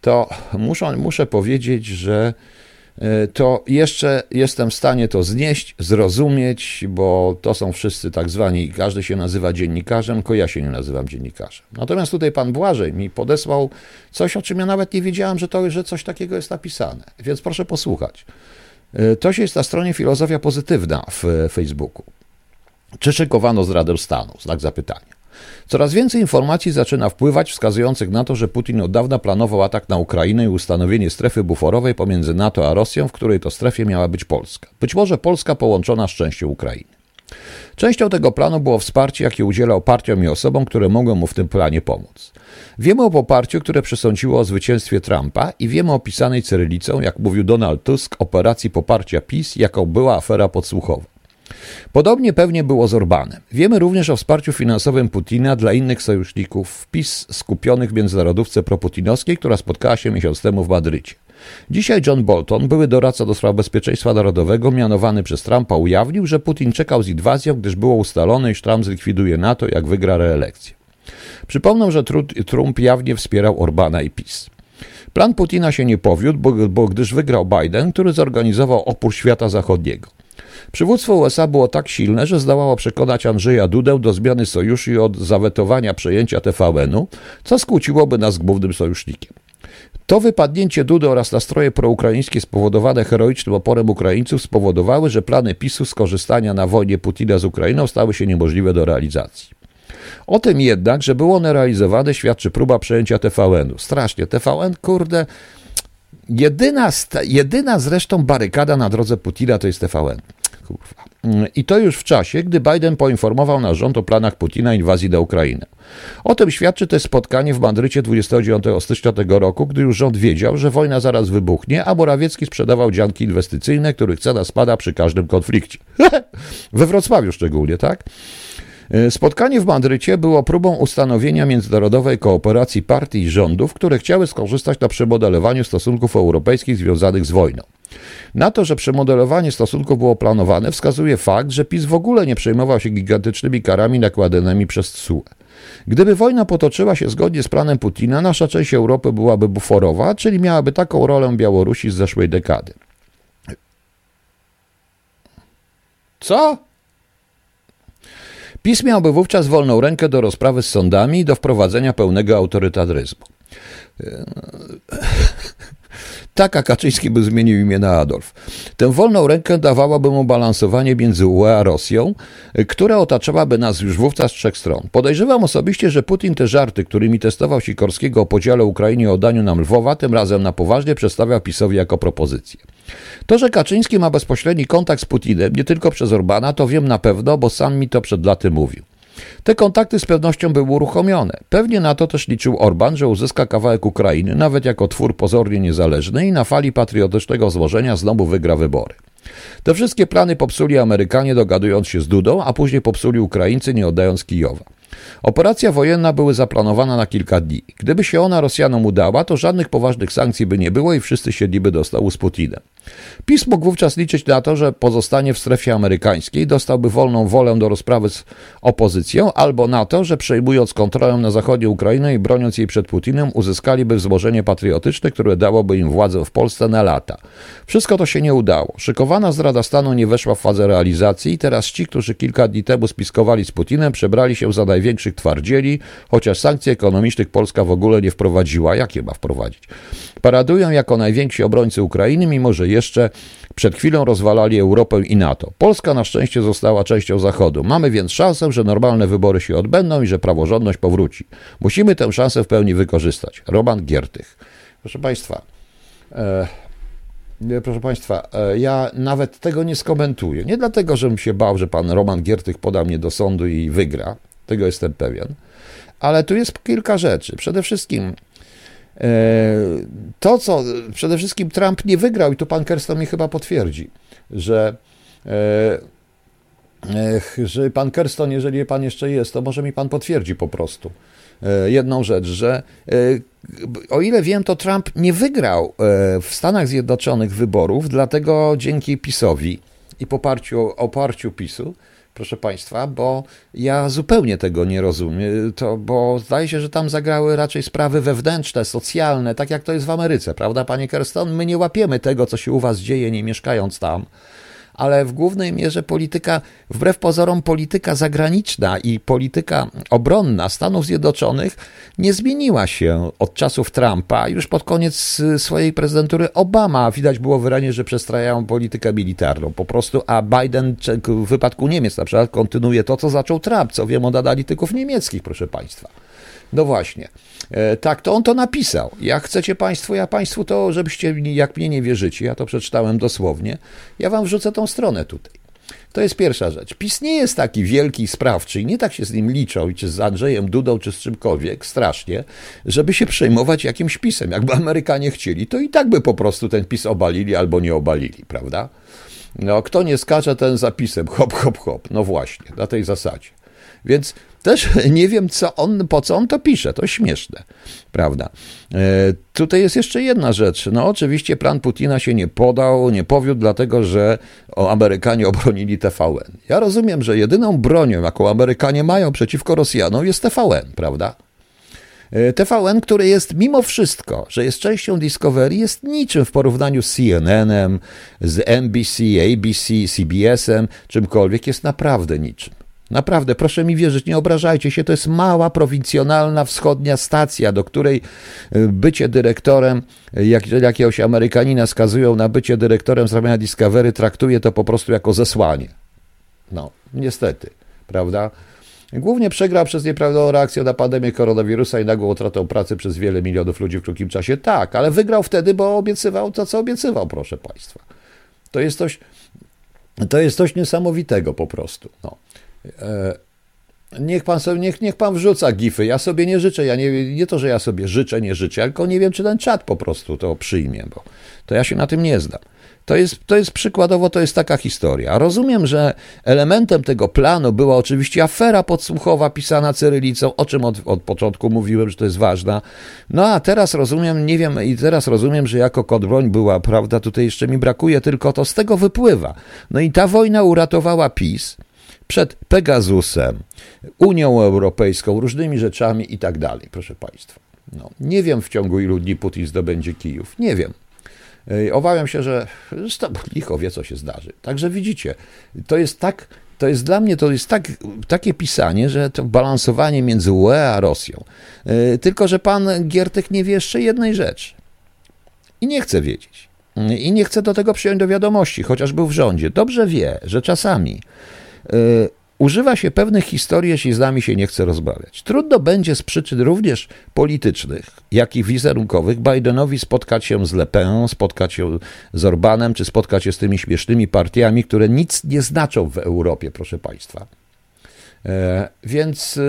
to muszę powiedzieć, że to jeszcze jestem w stanie to znieść, zrozumieć, bo to są wszyscy tak zwani, każdy się nazywa dziennikarzem, tylko ja się nie nazywam dziennikarzem. Natomiast tutaj pan Błażej mi podesłał coś, o czym ja nawet nie wiedziałem, że coś takiego jest napisane, więc proszę posłuchać. To jest na stronie Filozofia Pozytywna w Facebooku. Czy szykowano zdradę stanu? Znak zapytania. Coraz więcej informacji zaczyna wpływać, wskazujących na to, że Putin od dawna planował atak na Ukrainę i ustanowienie strefy buforowej pomiędzy NATO a Rosją, w której to strefie miała być Polska. Być może Polska połączona z częścią Ukrainy. Częścią tego planu było wsparcie, jakie udzielał partiom i osobom, które mogą mu w tym planie pomóc. Wiemy o poparciu, które przesądziło o zwycięstwie Trumpa i wiemy o opisanej cyrylicą, jak mówił Donald Tusk, operacji poparcia PiS, jaką była afera podsłuchowa. Podobnie pewnie było z Orbanem. Wiemy również o wsparciu finansowym Putina dla innych sojuszników PiS skupionych w międzynarodówce proputinowskiej, która spotkała się miesiąc temu w Madrycie. Dzisiaj John Bolton, były doradca do spraw bezpieczeństwa narodowego, mianowany przez Trumpa, ujawnił, że Putin czekał z inwazją, gdyż było ustalone, iż Trump zlikwiduje NATO, jak wygra reelekcję. Przypomnę, że Trump jawnie wspierał Orbana i PiS. Plan Putina się nie powiódł, bo gdyż wygrał Biden, który zorganizował opór świata zachodniego. Przywództwo USA było tak silne, że zdołało przekonać Andrzeja Dudę do zmiany sojuszu i od zawetowania przejęcia TVN-u, co skłóciłoby nas z głównym sojusznikiem. To wypadnięcie Dudy oraz nastroje proukraińskie spowodowane heroicznym oporem Ukraińców spowodowały, że plany PiS-u skorzystania na wojnie Putina z Ukrainą stały się niemożliwe do realizacji. O tym jednak, że było one realizowane, świadczy próba przejęcia TVN-u. Strasznie, TVN, kurde, jedyna zresztą barykada na drodze Putina to jest TVN. Kurwa. I to już w czasie, gdy Biden poinformował nasz rząd o planach Putina inwazji na Ukrainę. O tym świadczy też spotkanie w Madrycie 29 stycznia tego roku, gdy już rząd wiedział, że wojna zaraz wybuchnie, a Morawiecki sprzedawał działki inwestycyjne, których cena spada przy każdym konflikcie. We Wrocławiu szczególnie, tak? Spotkanie w Madrycie było próbą ustanowienia międzynarodowej kooperacji partii i rządów, które chciały skorzystać na przemodelowaniu stosunków europejskich związanych z wojną. Na to, że przemodelowanie stosunków było planowane, wskazuje fakt, że PiS w ogóle nie przejmował się gigantycznymi karami nakładanymi przez TSUE. Gdyby wojna potoczyła się zgodnie z planem Putina, nasza część Europy byłaby buforowa, czyli miałaby taką rolę Białorusi z zeszłej dekady. Co? PiS miałby wówczas wolną rękę do rozprawy z sądami i do wprowadzenia pełnego autorytaryzmu. Tak, a Kaczyński by zmienił imię na Adolf. Tę wolną rękę dawałaby mu balansowanie między UE a Rosją, która otaczałaby nas już wówczas z trzech stron. Podejrzewam osobiście, że Putin te żarty, którymi testował Sikorskiego o podziale Ukrainy i oddaniu nam Lwowa, tym razem na poważnie przedstawiał PiS-owi jako propozycję. To, że Kaczyński ma bezpośredni kontakt z Putinem, nie tylko przez Orbana, to wiem na pewno, bo sam mi to przed laty mówił. Te kontakty z pewnością były uruchomione. Pewnie na to też liczył Orban, że uzyska kawałek Ukrainy, nawet jako twór pozornie niezależny i na fali patriotycznego złożenia znowu wygra wybory. Te wszystkie plany popsuli Amerykanie, dogadując się z Dudą, a później popsuli Ukraińcy, nie oddając Kijowa. Operacja wojenna była zaplanowana na kilka dni. Gdyby się ona Rosjanom udała, to żadnych poważnych sankcji by nie było i wszyscy siedliby do stołu z Putinem. PiS mógł wówczas liczyć na to, że pozostanie w strefie amerykańskiej, dostałby wolną wolę do rozprawy z opozycją, albo na to, że przejmując kontrolę na zachodzie Ukrainy i broniąc jej przed Putinem, uzyskaliby wzmożenie patriotyczne, które dałoby im władzę w Polsce na lata. Wszystko to się nie udało. Szykowana zdrada stanu nie weszła w fazę realizacji i teraz ci, którzy kilka dni temu spiskowali z Putinem, przebrali się za największych twardzieli, chociaż sankcji ekonomicznych Polska w ogóle nie wprowadziła. Jak je ma wprowadzić? Paradują jako najwięksi obrońcy Ukrainy, mimo że jeszcze przed chwilą rozwalali Europę i NATO. Polska na szczęście została częścią Zachodu. Mamy więc szansę, że normalne wybory się odbędą i że praworządność powróci. Musimy tę szansę w pełni wykorzystać. Roman Giertych. Proszę Państwa, ja nawet tego nie skomentuję. Nie dlatego, żebym się bał, że pan Roman Giertych poda mnie do sądu i wygra. Tego jestem pewien. Ale tu jest kilka rzeczy. Przede wszystkim przede wszystkim Trump nie wygrał i tu pan Kerston mi chyba potwierdzi, że pan Kerston, jeżeli pan jeszcze jest, to może mi pan potwierdzi po prostu jedną rzecz, że o ile wiem, to Trump nie wygrał w Stanach Zjednoczonych wyborów, dlatego dzięki PiS-owi i oparciu PiS-u, proszę Państwa, bo ja zupełnie tego nie rozumiem, bo zdaje się, że tam zagrały raczej sprawy wewnętrzne, socjalne, tak jak to jest w Ameryce, prawda, Panie Kerston? My nie łapiemy tego, co się u Was dzieje, nie mieszkając tam, ale w głównej mierze polityka, wbrew pozorom polityka zagraniczna i polityka obronna Stanów Zjednoczonych nie zmieniła się od czasów Trumpa. Już pod koniec swojej prezydentury Obama widać było wyraźnie, że przestrajają politykę militarną po prostu, a Biden w wypadku Niemiec na przykład kontynuuje to, co zaczął Trump, co wiem od analityków niemieckich, proszę Państwa. No właśnie, tak, to on to napisał. Jak chcecie Państwo, ja Państwu to, żebyście, jak mnie nie wierzycie, ja to przeczytałem dosłownie, ja Wam wrzucę tą stronę tutaj. To jest pierwsza rzecz. PiS nie jest taki wielki sprawczy i nie tak się z nim liczą, czy z Andrzejem Dudą, czy z czymkolwiek, strasznie, żeby się przejmować jakimś PiS-em. Jakby Amerykanie chcieli, to i tak by po prostu ten PiS obalili albo nie obalili, prawda? No, kto nie skacze, ten za PiS-em, hop, hop, hop. No właśnie, na tej zasadzie. Więc też nie wiem, po co on to pisze, to śmieszne, prawda? Tutaj jest jeszcze jedna rzecz. No oczywiście plan Putina się nie powiódł, dlatego że Amerykanie obronili TVN. Ja rozumiem, że jedyną bronią, jaką Amerykanie mają przeciwko Rosjanom, jest TVN, prawda? TVN, który jest mimo wszystko, że jest częścią Discovery, jest niczym w porównaniu z CNN-em, z NBC, ABC, CBS-em, czymkolwiek, jest naprawdę niczym. Naprawdę, proszę mi wierzyć, nie obrażajcie się, to jest mała, prowincjonalna, wschodnia stacja, do której bycie dyrektorem, jakiegoś Amerykanina skazują na bycie dyrektorem z ramienia Discovery, traktuje to po prostu jako zesłanie. No, niestety, prawda? Głównie przegrał przez nieprawidłową reakcję na pandemię koronawirusa i nagłą utratą pracy przez wiele milionów ludzi w krótkim czasie. Tak, ale wygrał wtedy, bo obiecywał to, co obiecywał, proszę Państwa. To jest coś niesamowitego po prostu, no. Niech pan wrzuca gify, ja sobie nie życzę, ja nie to, że ja sobie życzę, nie życzę, tylko nie wiem, czy ten czat po prostu to przyjmie, bo to ja się na tym nie znam. To jest przykładowo, to jest taka historia. Rozumiem, że elementem tego planu była oczywiście afera podsłuchowa pisana cyrylicą, o czym od początku mówiłem, że to jest ważne. No a teraz rozumiem, że jako konbroń była, prawda, tutaj jeszcze mi brakuje, tylko to z tego wypływa. No i ta wojna uratowała PiS przed Pegasusem, Unią Europejską, różnymi rzeczami i tak dalej, proszę Państwa. No, nie wiem w ciągu ilu dni Putin zdobędzie Kijów, nie wiem. Obawiam się, że licho wie, co się zdarzy. Także widzicie, dla mnie takie pisanie, że to balansowanie między UE a Rosją. Tylko że pan Giertych nie wie jeszcze jednej rzeczy. I nie chce wiedzieć. I nie chce do tego przyjąć do wiadomości, chociaż był w rządzie. Dobrze wie, że czasami używa się pewnych historii, jeśli z nami się nie chce rozmawiać. Trudno będzie z przyczyn również politycznych, jak i wizerunkowych Bidenowi spotkać się z Le Pen, spotkać się z Orbanem, czy spotkać się z tymi śmiesznymi partiami, które nic nie znaczą w Europie, proszę Państwa. Więc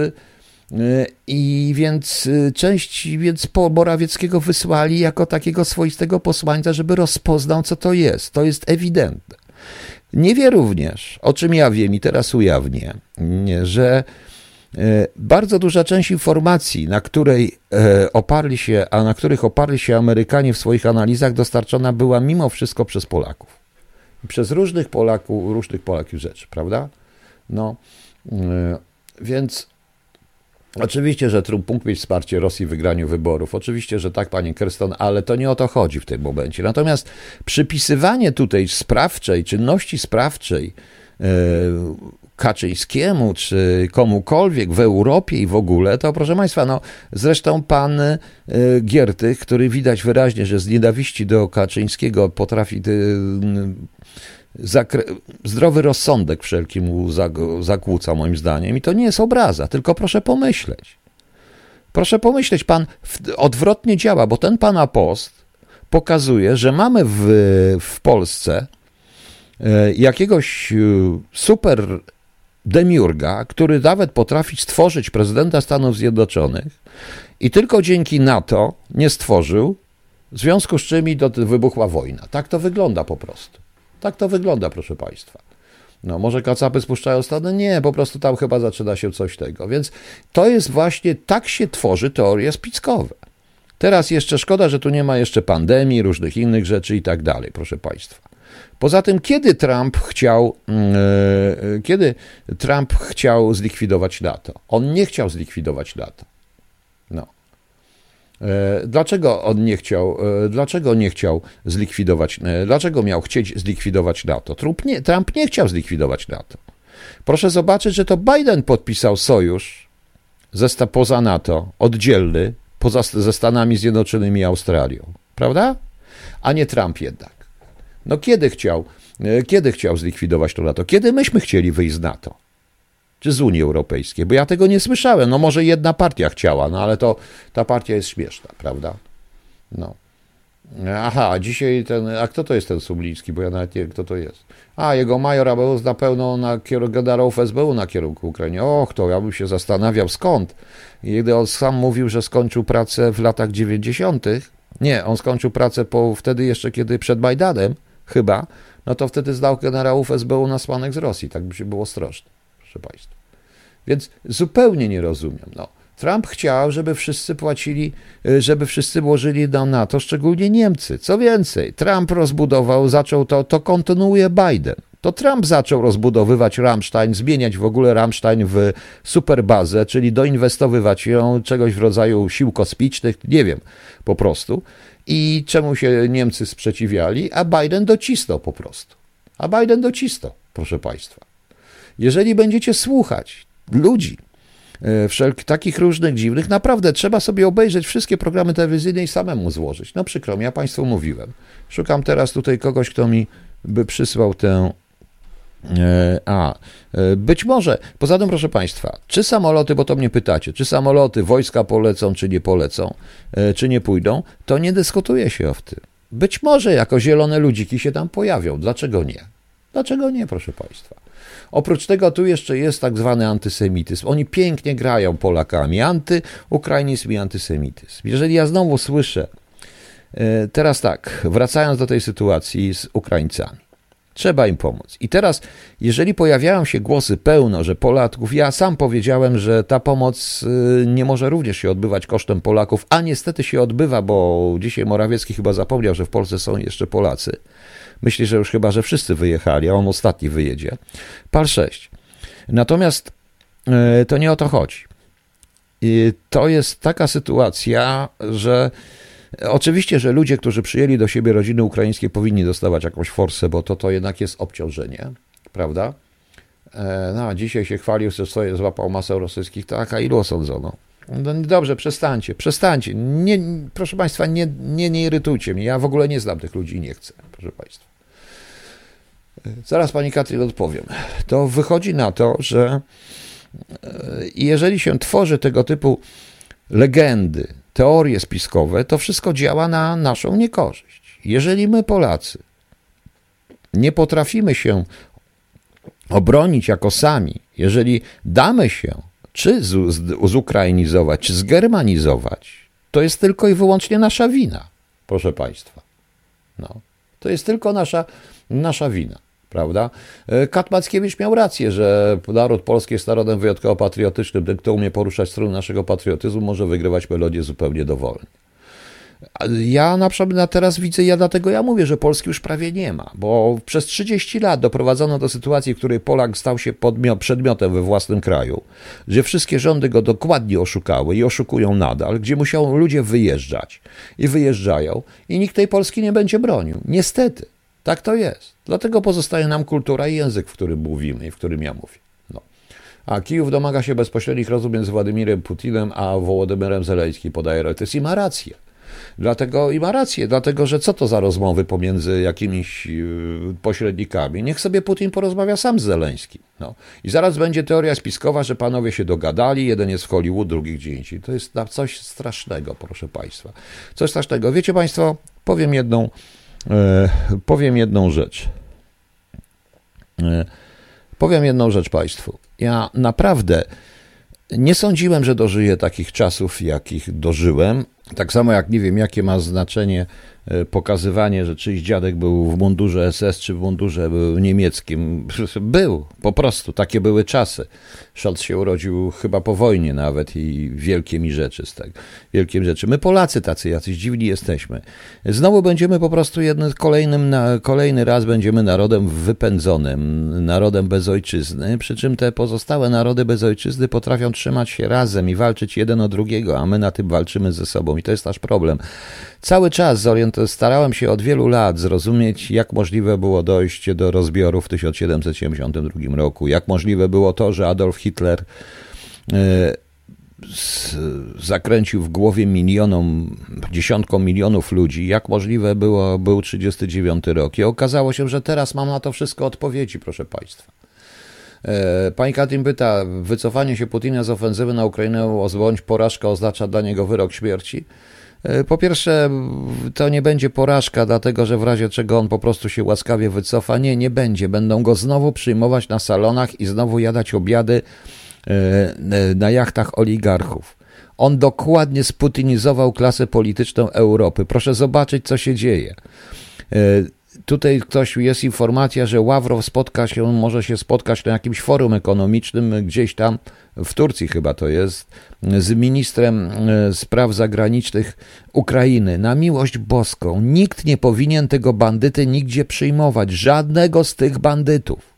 Morawieckiego wysłali jako takiego swoistego posłańca, żeby rozpoznał, co to jest. To jest ewidentne. Nie wie również, o czym ja wiem i teraz ujawnię, że bardzo duża część informacji, na których oparli się Amerykanie w swoich analizach, dostarczona była mimo wszystko przez Polaków. Przez różnych Polaków rzeczy, prawda? No, więc oczywiście, że Trump mógł mieć wsparcie Rosji w wygraniu wyborów. Oczywiście, że tak, panie Kerston, ale to nie o to chodzi w tym momencie. Natomiast przypisywanie tutaj czynności sprawczej Kaczyńskiemu czy komukolwiek w Europie i w ogóle, to proszę Państwa, no zresztą pan Giertych, który widać wyraźnie, że z nienawiści do Kaczyńskiego potrafi zdrowy rozsądek wszelki mu zakłóca, moim zdaniem. I to nie jest obraza, tylko proszę pomyśleć. Proszę pomyśleć, pan odwrotnie działa, bo ten pana post pokazuje, że mamy w Polsce jakiegoś super demiurga, który nawet potrafi stworzyć prezydenta Stanów Zjednoczonych i tylko dzięki NATO nie stworzył, w związku z czym wybuchła wojna. Tak to wygląda po prostu. Tak to wygląda, proszę Państwa. No, może kacapy spuszczają stany? Nie, po prostu tam chyba zaczyna się coś tego. Więc to jest właśnie, tak się tworzy teorie spiskowe. Teraz jeszcze szkoda, że tu nie ma jeszcze pandemii, różnych innych rzeczy i tak dalej, proszę Państwa. Poza tym, kiedy Trump chciał zlikwidować NATO? On nie chciał zlikwidować NATO. No. Dlaczego on nie chciał, zlikwidować, dlaczego miał chcieć zlikwidować NATO? Trump nie chciał zlikwidować NATO. Proszę zobaczyć, że to Biden podpisał sojusz poza NATO, oddzielny, ze Stanami Zjednoczonymi i Australią, prawda? A nie Trump jednak. No kiedy chciał zlikwidować to NATO? Kiedy myśmy chcieli wyjść z NATO? Czy z Unii Europejskiej? Bo ja tego nie słyszałem. No może jedna partia chciała, no ale ta partia jest śmieszna, prawda? No. Aha, dzisiaj a kto to jest ten Subliński? Bo ja nawet nie wiem, kto to jest. Jego major ABS na pełno generałów SBU na kierunku Ukrainy. To ja bym się zastanawiał skąd. Kiedy on sam mówił, że skończył pracę w latach 90. Nie, on skończył pracę wtedy jeszcze, kiedy przed Majdanem, chyba, no to wtedy zdał generałów SBU nasłanych z Rosji. Tak by się było ostrożny, proszę Państwa. Więc zupełnie nie rozumiem. No. Trump chciał, żeby wszyscy płacili, żeby wszyscy włożyli do NATO, szczególnie Niemcy. Co więcej, Trump rozbudował, zaczął to kontynuuje Biden. To Trump zaczął rozbudowywać Ramstein, zmieniać w ogóle Ramstein w superbazę, czyli doinwestowywać ją czegoś w rodzaju sił kosmicznych, nie wiem, po prostu. I czemu się Niemcy sprzeciwiali? A Biden docisnął po prostu. Proszę Państwa. Jeżeli będziecie słuchać ludzi, takich różnych dziwnych, naprawdę trzeba sobie obejrzeć wszystkie programy telewizyjne i samemu złożyć. No przykro mi, ja Państwu mówiłem. Szukam teraz tutaj kogoś, kto mi by przysłał tę... Być może, poza tym proszę Państwa, czy samoloty, bo to mnie pytacie, czy samoloty wojska polecą, czy nie polecą, czy nie pójdą, to nie dyskutuje się o tym. Być może jako zielone ludziki się tam pojawią. Dlaczego nie? Dlaczego nie, proszę Państwa? Oprócz tego tu jeszcze jest tak zwany antysemityzm. Oni pięknie grają Polakami. Antyukrainizm i antysemityzm. Jeżeli ja znowu słyszę, teraz tak, wracając do tej sytuacji z Ukraińcami, trzeba im pomóc. I teraz, jeżeli pojawiają się głosy pełno, że Polaków, ja sam powiedziałem, że ta pomoc nie może również się odbywać kosztem Polaków, a niestety się odbywa, bo dzisiaj Morawiecki chyba zapomniał, że w Polsce są jeszcze Polacy. Myśli, że już chyba, że wszyscy wyjechali, a on ostatni wyjedzie. Pal 6. Natomiast to nie o to chodzi. I to jest taka sytuacja, że oczywiście, że ludzie, którzy przyjęli do siebie rodziny ukraińskie, powinni dostawać jakąś forsę, bo to jednak jest obciążenie, prawda? No, dzisiaj się chwalił, że sobie złapał masę rosyjskich, tak, a ilu osądzono? No, dobrze, przestańcie. Nie, proszę Państwa, nie irytujcie mnie. Ja w ogóle nie znam tych ludzi i nie chcę, proszę Państwa. Zaraz Pani Katrin odpowiem. To wychodzi na to, że jeżeli się tworzy tego typu legendy, teorie spiskowe, to wszystko działa na naszą niekorzyść. Jeżeli my, Polacy, nie potrafimy się obronić jako sami, jeżeli damy się czy zukrainizować, czy zgermanizować, to jest tylko i wyłącznie nasza wina, proszę Państwa. No, to jest tylko nasza wina, prawda? Kat Mackiewicz miał rację, że naród polski jest narodem wyjątkowo patriotycznym. Ten, kto umie poruszać strony naszego patriotyzmu, może wygrywać melodię zupełnie dowolnie. Ja na przykład teraz widzę, dlatego ja mówię, że Polski już prawie nie ma, bo przez 30 lat doprowadzono do sytuacji, w której Polak stał się przedmiotem we własnym kraju, gdzie wszystkie rządy go dokładnie oszukały i oszukują nadal, gdzie musiał ludzie wyjeżdżać i wyjeżdżają i nikt tej Polski nie będzie bronił. Niestety, tak to jest. Dlatego pozostaje nam kultura i język, w którym mówimy i w którym ja mówię. No. A Kijów domaga się bezpośrednich rozmów między Władimirem Putinem a Wołodymyrem Zeleńskim, podaje Reuters i ma rację. Dlatego że co to za rozmowy pomiędzy jakimiś pośrednikami? Niech sobie Putin porozmawia sam z Zeleńskim. No. I zaraz będzie teoria spiskowa, że panowie się dogadali, jeden jest w Hollywood, drugi gdzie indziej. To jest coś strasznego, proszę Państwa. Coś strasznego. Wiecie Państwo, powiem jedną rzecz. Powiem jedną rzecz Państwu. Ja naprawdę nie sądziłem, że dożyję takich czasów, jakich dożyłem, Tak samo jak nie wiem, jakie ma znaczenie pokazywanie, że czyjś dziadek był w mundurze SS czy w mundurze niemieckim. Był, po prostu, takie były czasy. Scholz się urodził chyba po wojnie nawet i wielkie mi rzeczy z tego. Wielkie mi rzeczy. My Polacy tacy jacyś dziwni jesteśmy. Znowu będziemy po prostu kolejny raz będziemy narodem wypędzonym, narodem bez ojczyzny, przy czym te pozostałe narody bez ojczyzny potrafią trzymać się razem i walczyć jeden o drugiego, a my na tym walczymy ze sobą i to jest nasz problem. Cały czas starałem się od wielu lat zrozumieć, jak możliwe było dojście do rozbioru w 1772 roku, jak możliwe było to, że Adolf Hitler zakręcił w głowie dziesiątkom milionów ludzi, jak możliwe był 1939 rok. I okazało się, że teraz mam na to wszystko odpowiedzi, proszę Państwa. Pani Katrin pyta, wycofanie się Putina z ofensywy na Ukrainę bądź porażka oznacza dla niego wyrok śmierci? Po pierwsze, to nie będzie porażka, dlatego że w razie czego on po prostu się łaskawie wycofa. Nie będzie. Będą go znowu przyjmować na salonach i znowu jadać obiady na jachtach oligarchów. On dokładnie sputinizował klasę polityczną Europy. Proszę zobaczyć, co się dzieje. Tutaj jest informacja, że Ławrow może się spotkać na jakimś forum ekonomicznym gdzieś tam w Turcji chyba to jest, z ministrem spraw zagranicznych Ukrainy. Na miłość boską, nikt nie powinien tego bandyty nigdzie przyjmować, żadnego z tych bandytów.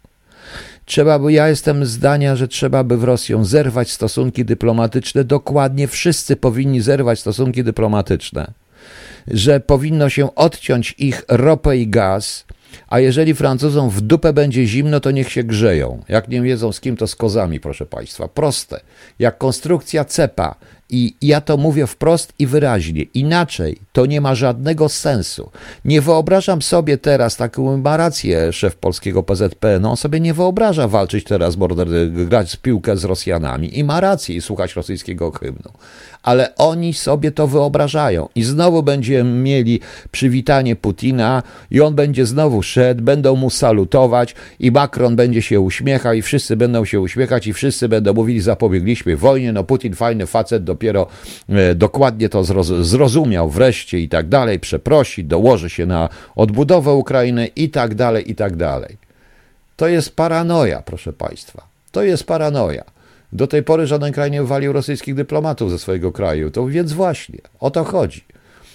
Ja jestem zdania, że trzeba by w Rosją zerwać stosunki dyplomatyczne, dokładnie wszyscy powinni zerwać stosunki dyplomatyczne, że powinno się odciąć ich ropę i gaz, a jeżeli Francuzom w dupę będzie zimno, to niech się grzeją. Jak nie wiedzą z kim, to z kozami, proszę Państwa. Proste. Jak konstrukcja cepa. I ja to mówię wprost i wyraźnie. Inaczej to nie ma żadnego sensu. Nie wyobrażam sobie teraz, taką ma rację szef polskiego PZP, on sobie nie wyobraża walczyć teraz, grać w piłkę z Rosjanami. I ma rację i słuchać rosyjskiego hymnu. Ale oni sobie to wyobrażają. I znowu będziemy mieli przywitanie Putina i on będzie znowu szedł, będą mu salutować i Macron będzie się uśmiechał i wszyscy będą się uśmiechać i wszyscy będą mówili, zapobiegliśmy wojnie, no Putin fajny facet, dopiero dokładnie to zrozumiał wreszcie i tak dalej, przeprosi, dołoży się na odbudowę Ukrainy i tak dalej, i tak dalej. To jest paranoja, proszę Państwa. To jest paranoja. Do tej pory żaden kraj nie wywalił rosyjskich dyplomatów ze swojego kraju. To więc właśnie, o to chodzi.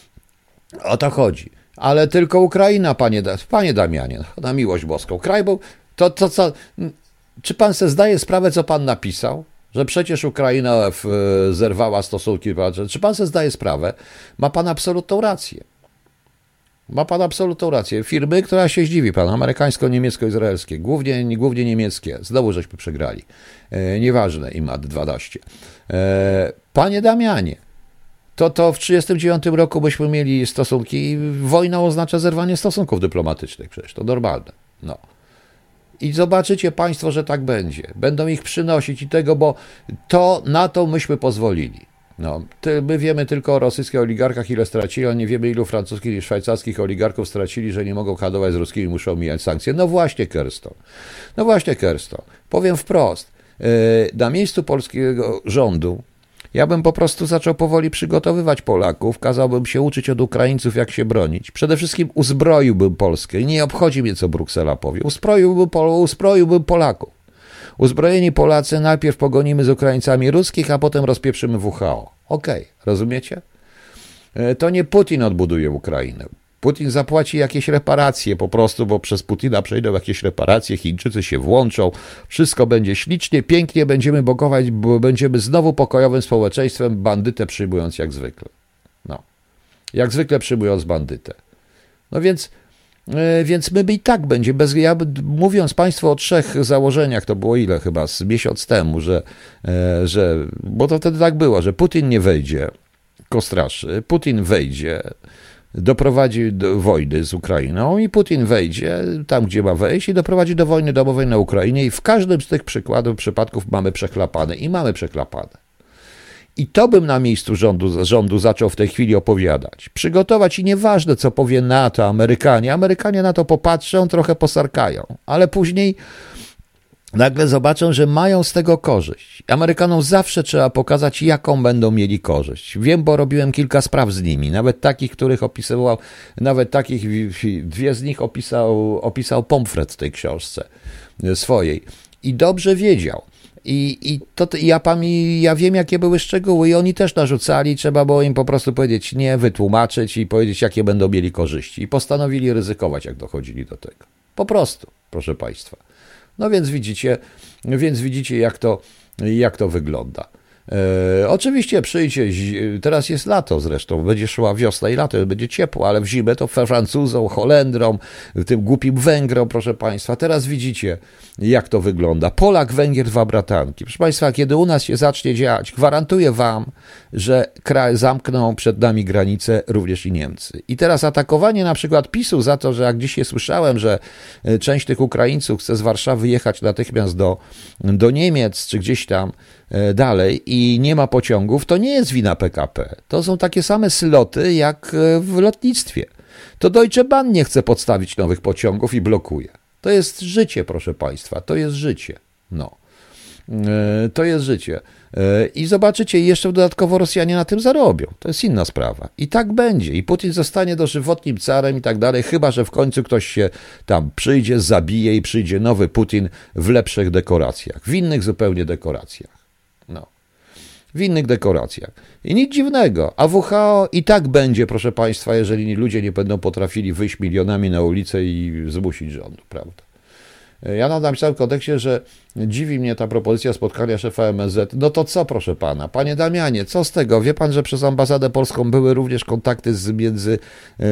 O to chodzi. Ale tylko Ukraina, panie Damianie, na miłość boską. Kraj był, czy pan sobie zdaje sprawę, co pan napisał? Że przecież Ukraina zerwała stosunki. Czy pan sobie zdaje sprawę? Ma pan absolutną rację. Ma pan absolutną rację. Firmy, która się zdziwi pan, amerykańsko-niemiecko-izraelskie, głównie niemieckie, znowu żeśmy przegrali. Nieważne, IMAT 12. Panie Damianie, to w 1939 roku byśmy mieli stosunki. Wojna oznacza zerwanie stosunków dyplomatycznych, przecież to normalne. No. I zobaczycie państwo, że tak będzie. Będą ich przynosić i tego, bo na to myśmy pozwolili. No, my wiemy tylko o rosyjskich oligarchach, ile stracili, ale nie wiemy, ilu francuskich i szwajcarskich oligarchów stracili, że nie mogą handlować z ruskimi, muszą mijać sankcje. No właśnie, Kerston. Powiem wprost, na miejscu polskiego rządu ja bym po prostu zaczął powoli przygotowywać Polaków, kazałbym się uczyć od Ukraińców, jak się bronić. Przede wszystkim uzbroiłbym Polskę. Nie obchodzi mnie, co Bruksela powie. Uzbroiłbym Polaków. Uzbrojeni Polacy najpierw pogonimy z Ukraińcami ruskich, a potem rozpieprzymy WHO. Okej, rozumiecie? To nie Putin odbuduje Ukrainę. Putin zapłaci jakieś reparacje po prostu, bo przez Putina przejdą jakieś reparacje, Chińczycy się włączą, wszystko będzie ślicznie, pięknie, będziemy bokować, bo będziemy znowu pokojowym społeczeństwem, bandytę przyjmując jak zwykle. No, jak zwykle przyjmując bandytę. No więc my i tak będzie, mówiąc Państwu o 3 założeniach, to było ile chyba, z miesiąc temu, bo to wtedy tak było, że Putin nie wejdzie, kostraszy, Putin wejdzie, doprowadzi do wojny z Ukrainą i Putin wejdzie tam, gdzie ma wejść i doprowadzi do wojny domowej na Ukrainie i w każdym z tych przypadków mamy przechlapane. I to bym na miejscu rządu zaczął w tej chwili opowiadać. Przygotować i nieważne, co powie NATO, Amerykanie na to popatrzą, trochę posarkają, ale później nagle zobaczą, że mają z tego korzyść. Amerykanom zawsze trzeba pokazać, jaką będą mieli korzyść. Wiem, bo robiłem kilka spraw z nimi, nawet takich, których opisywał, nawet takich, dwie z nich opisał Pomfret w tej książce swojej. I dobrze wiedział. Ja wiem, jakie były szczegóły i oni też narzucali, trzeba było im po prostu powiedzieć nie, wytłumaczyć i powiedzieć, jakie będą mieli korzyści. I postanowili ryzykować, jak dochodzili do tego. Po prostu, proszę Państwa. No więc widzicie jak to wygląda. Oczywiście przyjdzie, teraz jest lato zresztą, będzie szła wiosna i lato, będzie ciepło, ale w zimę to Francuzom, Holendrom, tym głupim Węgrom, proszę Państwa. Teraz widzicie, jak to wygląda. Polak, Węgier, dwa bratanki. Proszę Państwa, kiedy u nas się zacznie dziać, gwarantuję Wam, że kraj zamkną przed nami granice również i Niemcy. I teraz atakowanie na przykład PiS-u za to, że jak dzisiaj słyszałem, że część tych Ukraińców chce z Warszawy jechać natychmiast do Niemiec, czy gdzieś tam dalej i nie ma pociągów, to nie jest wina PKP. To są takie same sloty jak w lotnictwie. To Deutsche Bahn nie chce podstawić nowych pociągów i blokuje. To jest życie, proszę Państwa, to jest życie. No. To jest życie. I zobaczycie, jeszcze dodatkowo Rosjanie na tym zarobią. To jest inna sprawa. I tak będzie. I Putin zostanie dożywotnim carem i tak dalej, chyba że w końcu ktoś się tam przyjdzie, zabije i przyjdzie nowy Putin w lepszych dekoracjach, w innych zupełnie dekoracjach. No. W innych dekoracjach. I nic dziwnego. A WHO i tak będzie, proszę Państwa, jeżeli ludzie nie będą potrafili wyjść milionami na ulicę i zmusić rządu, prawda? Ja napisałem w kodeksie, że dziwi mnie ta propozycja spotkania szefa MSZ. No to co, proszę pana? Panie Damianie, co z tego? Wie pan, że przez ambasadę polską były również kontakty między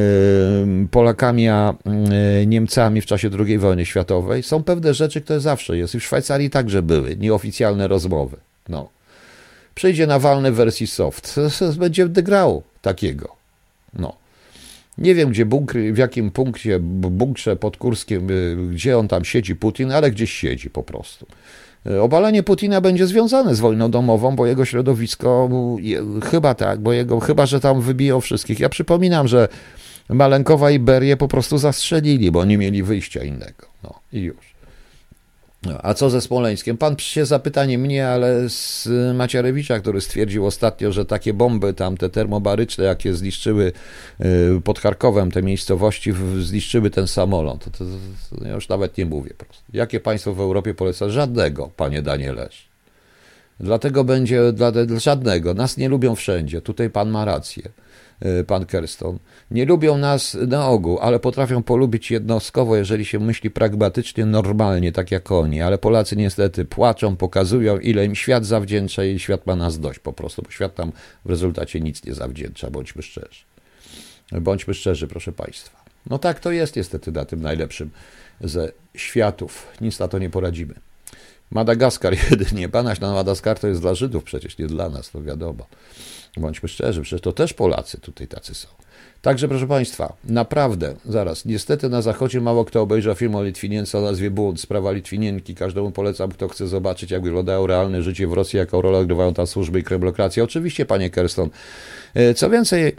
Polakami a Niemcami w czasie II wojny światowej? Są pewne rzeczy, które zawsze jest. I w Szwajcarii także były nieoficjalne rozmowy. No. Przyjdzie Nawalny w wersji soft. Będzie grał takiego. No. Nie wiem, w jakim punkcie, bunkrze pod Kurskiem, gdzie on tam siedzi, Putin, ale gdzieś siedzi po prostu. Obalenie Putina będzie związane z wojną domową, bo jego środowisko, chyba tak, chyba że tam wybiją wszystkich. Ja przypominam, że Malenkowa i Berię po prostu zastrzelili, bo nie mieli wyjścia innego. No i już. No, a co ze Smoleńskiem? Pan się zapyta nie mnie, ale z Macierewicza, który stwierdził ostatnio, że takie bomby tam, te termobaryczne, jakie zniszczyły pod Charkowem te miejscowości, zniszczyły ten samolot. To ja już nawet nie mówię po prostu. Jakie państwo w Europie poleca? Żadnego, panie Danieleś. Dlatego będzie, żadnego. Nas nie lubią wszędzie. Tutaj pan ma rację. Pan Kerston. Nie lubią nas na ogół, ale potrafią polubić jednostkowo, jeżeli się myśli pragmatycznie, normalnie, tak jak oni. Ale Polacy niestety płaczą, pokazują, ile im świat zawdzięcza i świat ma nas dość po prostu, bo świat tam w rezultacie nic nie zawdzięcza, bądźmy szczerzy. Bądźmy szczerzy, proszę Państwa. No tak to jest niestety na tym najlepszym ze światów. Nic na to nie poradzimy. Madagaskar jedynie. Panaś na Madagaskar to jest dla Żydów przecież, nie dla nas, to wiadomo. Bądźmy szczerzy, przecież to też Polacy tutaj tacy są. Także, proszę Państwa, naprawdę, zaraz, niestety na Zachodzie mało kto obejrzał film o Litwinience o nazwie Bunt, sprawa Litwinienki. Każdemu polecam, kto chce zobaczyć, jak wyglądało realne życie w Rosji, jaką rolę odgrywają tam służby i kremlokracja. Oczywiście, panie Kerston. Co więcej,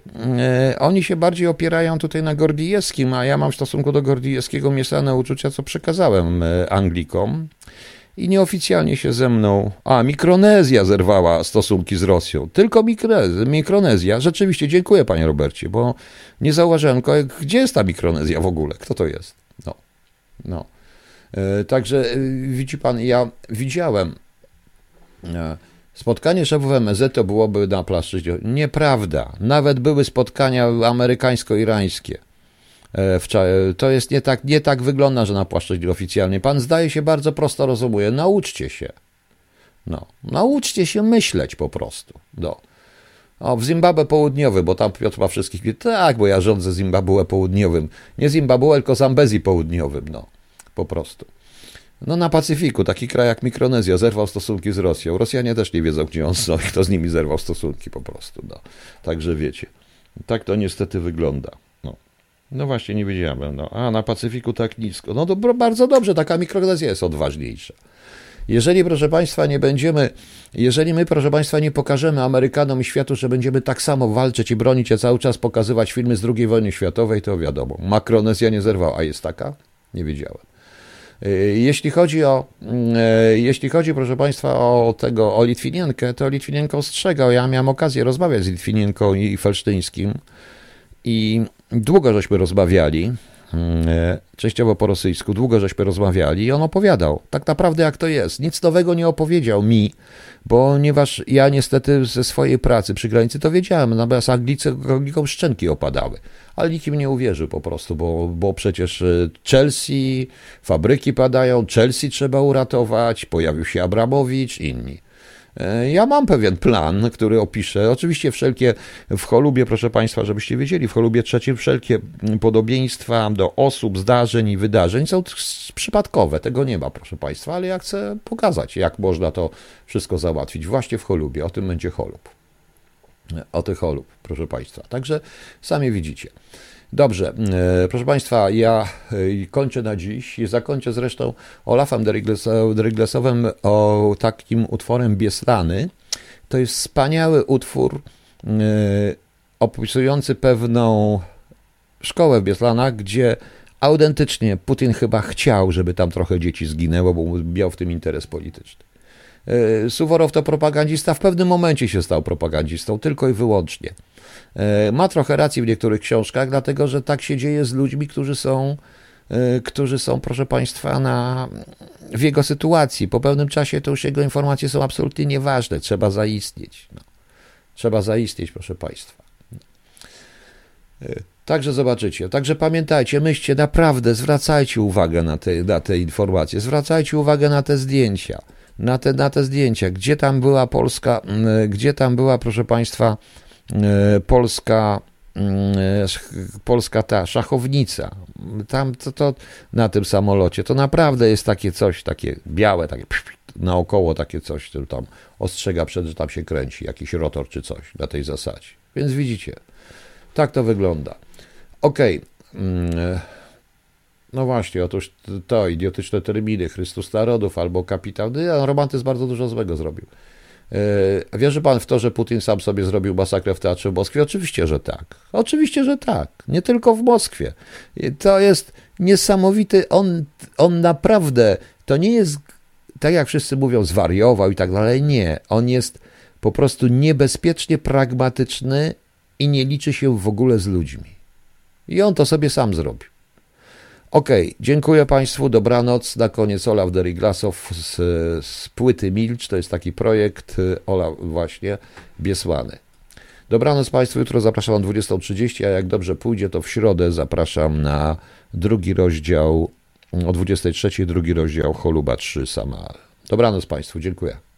oni się bardziej opierają tutaj na Gordijewskim, a ja mam w stosunku do Gordijewskiego mieszane uczucia, co przekazałem Anglikom. I nieoficjalnie się ze mną... Mikronezja zerwała stosunki z Rosją. Tylko Mikronezja. Rzeczywiście, dziękuję panie Robercie, bo nie zauważyłem, gdzie jest ta Mikronezja w ogóle? Kto to jest? No. Także widzi pan, ja widziałem spotkanie szefów MSZ to byłoby na płaszczyźnie. Nieprawda. Nawet były spotkania amerykańsko-irańskie. To jest nie tak wygląda, że na płaszczyźnie oficjalnej. Pan zdaje się bardzo prosto rozumie. Nauczcie się. No, nauczcie się myśleć po prostu. W Zimbabwe Południowym, bo tam Piotr ma wszystkich. Tak, bo ja rządzę Zimbabwe Południowym. Nie Zimbabwe, tylko Zambezji Południowym. Po prostu. Na Pacyfiku, taki kraj jak Mikronezja zerwał stosunki z Rosją. Rosjanie też nie wiedzą, gdzie on są i kto z nimi zerwał stosunki po prostu. Także wiecie. Tak to niestety wygląda. No właśnie, nie wiedziałem. Na Pacyfiku tak nisko. Bardzo dobrze, taka Mikronezja jest odważniejsza. Jeżeli, proszę Państwa, jeżeli my, proszę Państwa, nie pokażemy Amerykanom i światu, że będziemy tak samo walczyć i bronić, a cały czas pokazywać filmy z II wojny światowej, to wiadomo. Mikronezja nie zerwała. A jest taka? Nie wiedziałem. Jeśli chodzi, proszę Państwa, o Litwinienkę, to Litwinienko ostrzegał. Ja miałem okazję rozmawiać z Litwinienką i Felsztyńskim i długo żeśmy rozmawiali, częściowo po rosyjsku, długo żeśmy rozmawiali i on opowiadał tak naprawdę jak to jest. Nic nowego nie opowiedział mi, ponieważ ja niestety ze swojej pracy przy granicy to wiedziałem, natomiast Anglikom szczęki opadały. Ale nikt im nie uwierzył po prostu, bo przecież Chelsea, fabryki padają, Chelsea trzeba uratować, pojawił się Abramowicz, inni. Ja mam pewien plan, który opiszę. Oczywiście wszelkie w Cholubie, proszę Państwa, żebyście wiedzieli, w Cholubie III wszelkie podobieństwa do osób, zdarzeń i wydarzeń są przypadkowe. Tego nie ma, proszę Państwa, ale ja chcę pokazać, jak można to wszystko załatwić właśnie w Cholubie. O tym będzie Cholub. O tych Cholub, proszę Państwa. Także sami widzicie. Dobrze, proszę Państwa, ja kończę na dziś. Zakończę zresztą Olafem Dryglesowem o takim utworem Bieslany. To jest wspaniały utwór opisujący pewną szkołę w Bieslanach, gdzie autentycznie Putin chyba chciał, żeby tam trochę dzieci zginęło, bo miał w tym interes polityczny. Suworow to propagandista, w pewnym momencie się stał propagandistą, tylko i wyłącznie. Ma trochę racji w niektórych książkach, dlatego że tak się dzieje z ludźmi, którzy są, proszę Państwa, w jego sytuacji. Po pewnym czasie to już jego informacje są absolutnie nieważne. Trzeba zaistnieć. No. Trzeba zaistnieć, proszę Państwa. Także zobaczycie. Także pamiętajcie, myślcie, naprawdę zwracajcie uwagę na te informacje, zwracajcie uwagę na te zdjęcia. Na te zdjęcia, gdzie tam była, proszę Państwa, polska ta szachownica, tam to na tym samolocie, to naprawdę jest takie coś, takie białe, takie naokoło takie coś, które tam ostrzega że tam się kręci, jakiś rotor czy coś na tej zasadzie. Więc widzicie, tak to wygląda. Okej. No właśnie, otóż to idiotyczne terminy, Chrystus Narodów albo kapitał. Romantyzm bardzo dużo złego zrobił. Wierzy pan w to, że Putin sam sobie zrobił masakrę w teatrze w Moskwie? Oczywiście, że tak. Oczywiście, że tak. Nie tylko w Moskwie. To jest niesamowity, on naprawdę, to nie jest, tak jak wszyscy mówią, zwariował i tak dalej. Nie. On jest po prostu niebezpiecznie pragmatyczny i nie liczy się w ogóle z ludźmi. I on to sobie sam zrobił. Okej, dziękuję Państwu, dobranoc. Na koniec Olaf Deriglasow z płyty Milcz, to jest taki projekt Olaf właśnie Biesłany. Dobranoc Państwu, jutro zapraszam na 20:30, a jak dobrze pójdzie, to w środę zapraszam na drugi rozdział, o 23:00 drugi rozdział Choluba 3 Samael. Dobranoc Państwu, dziękuję.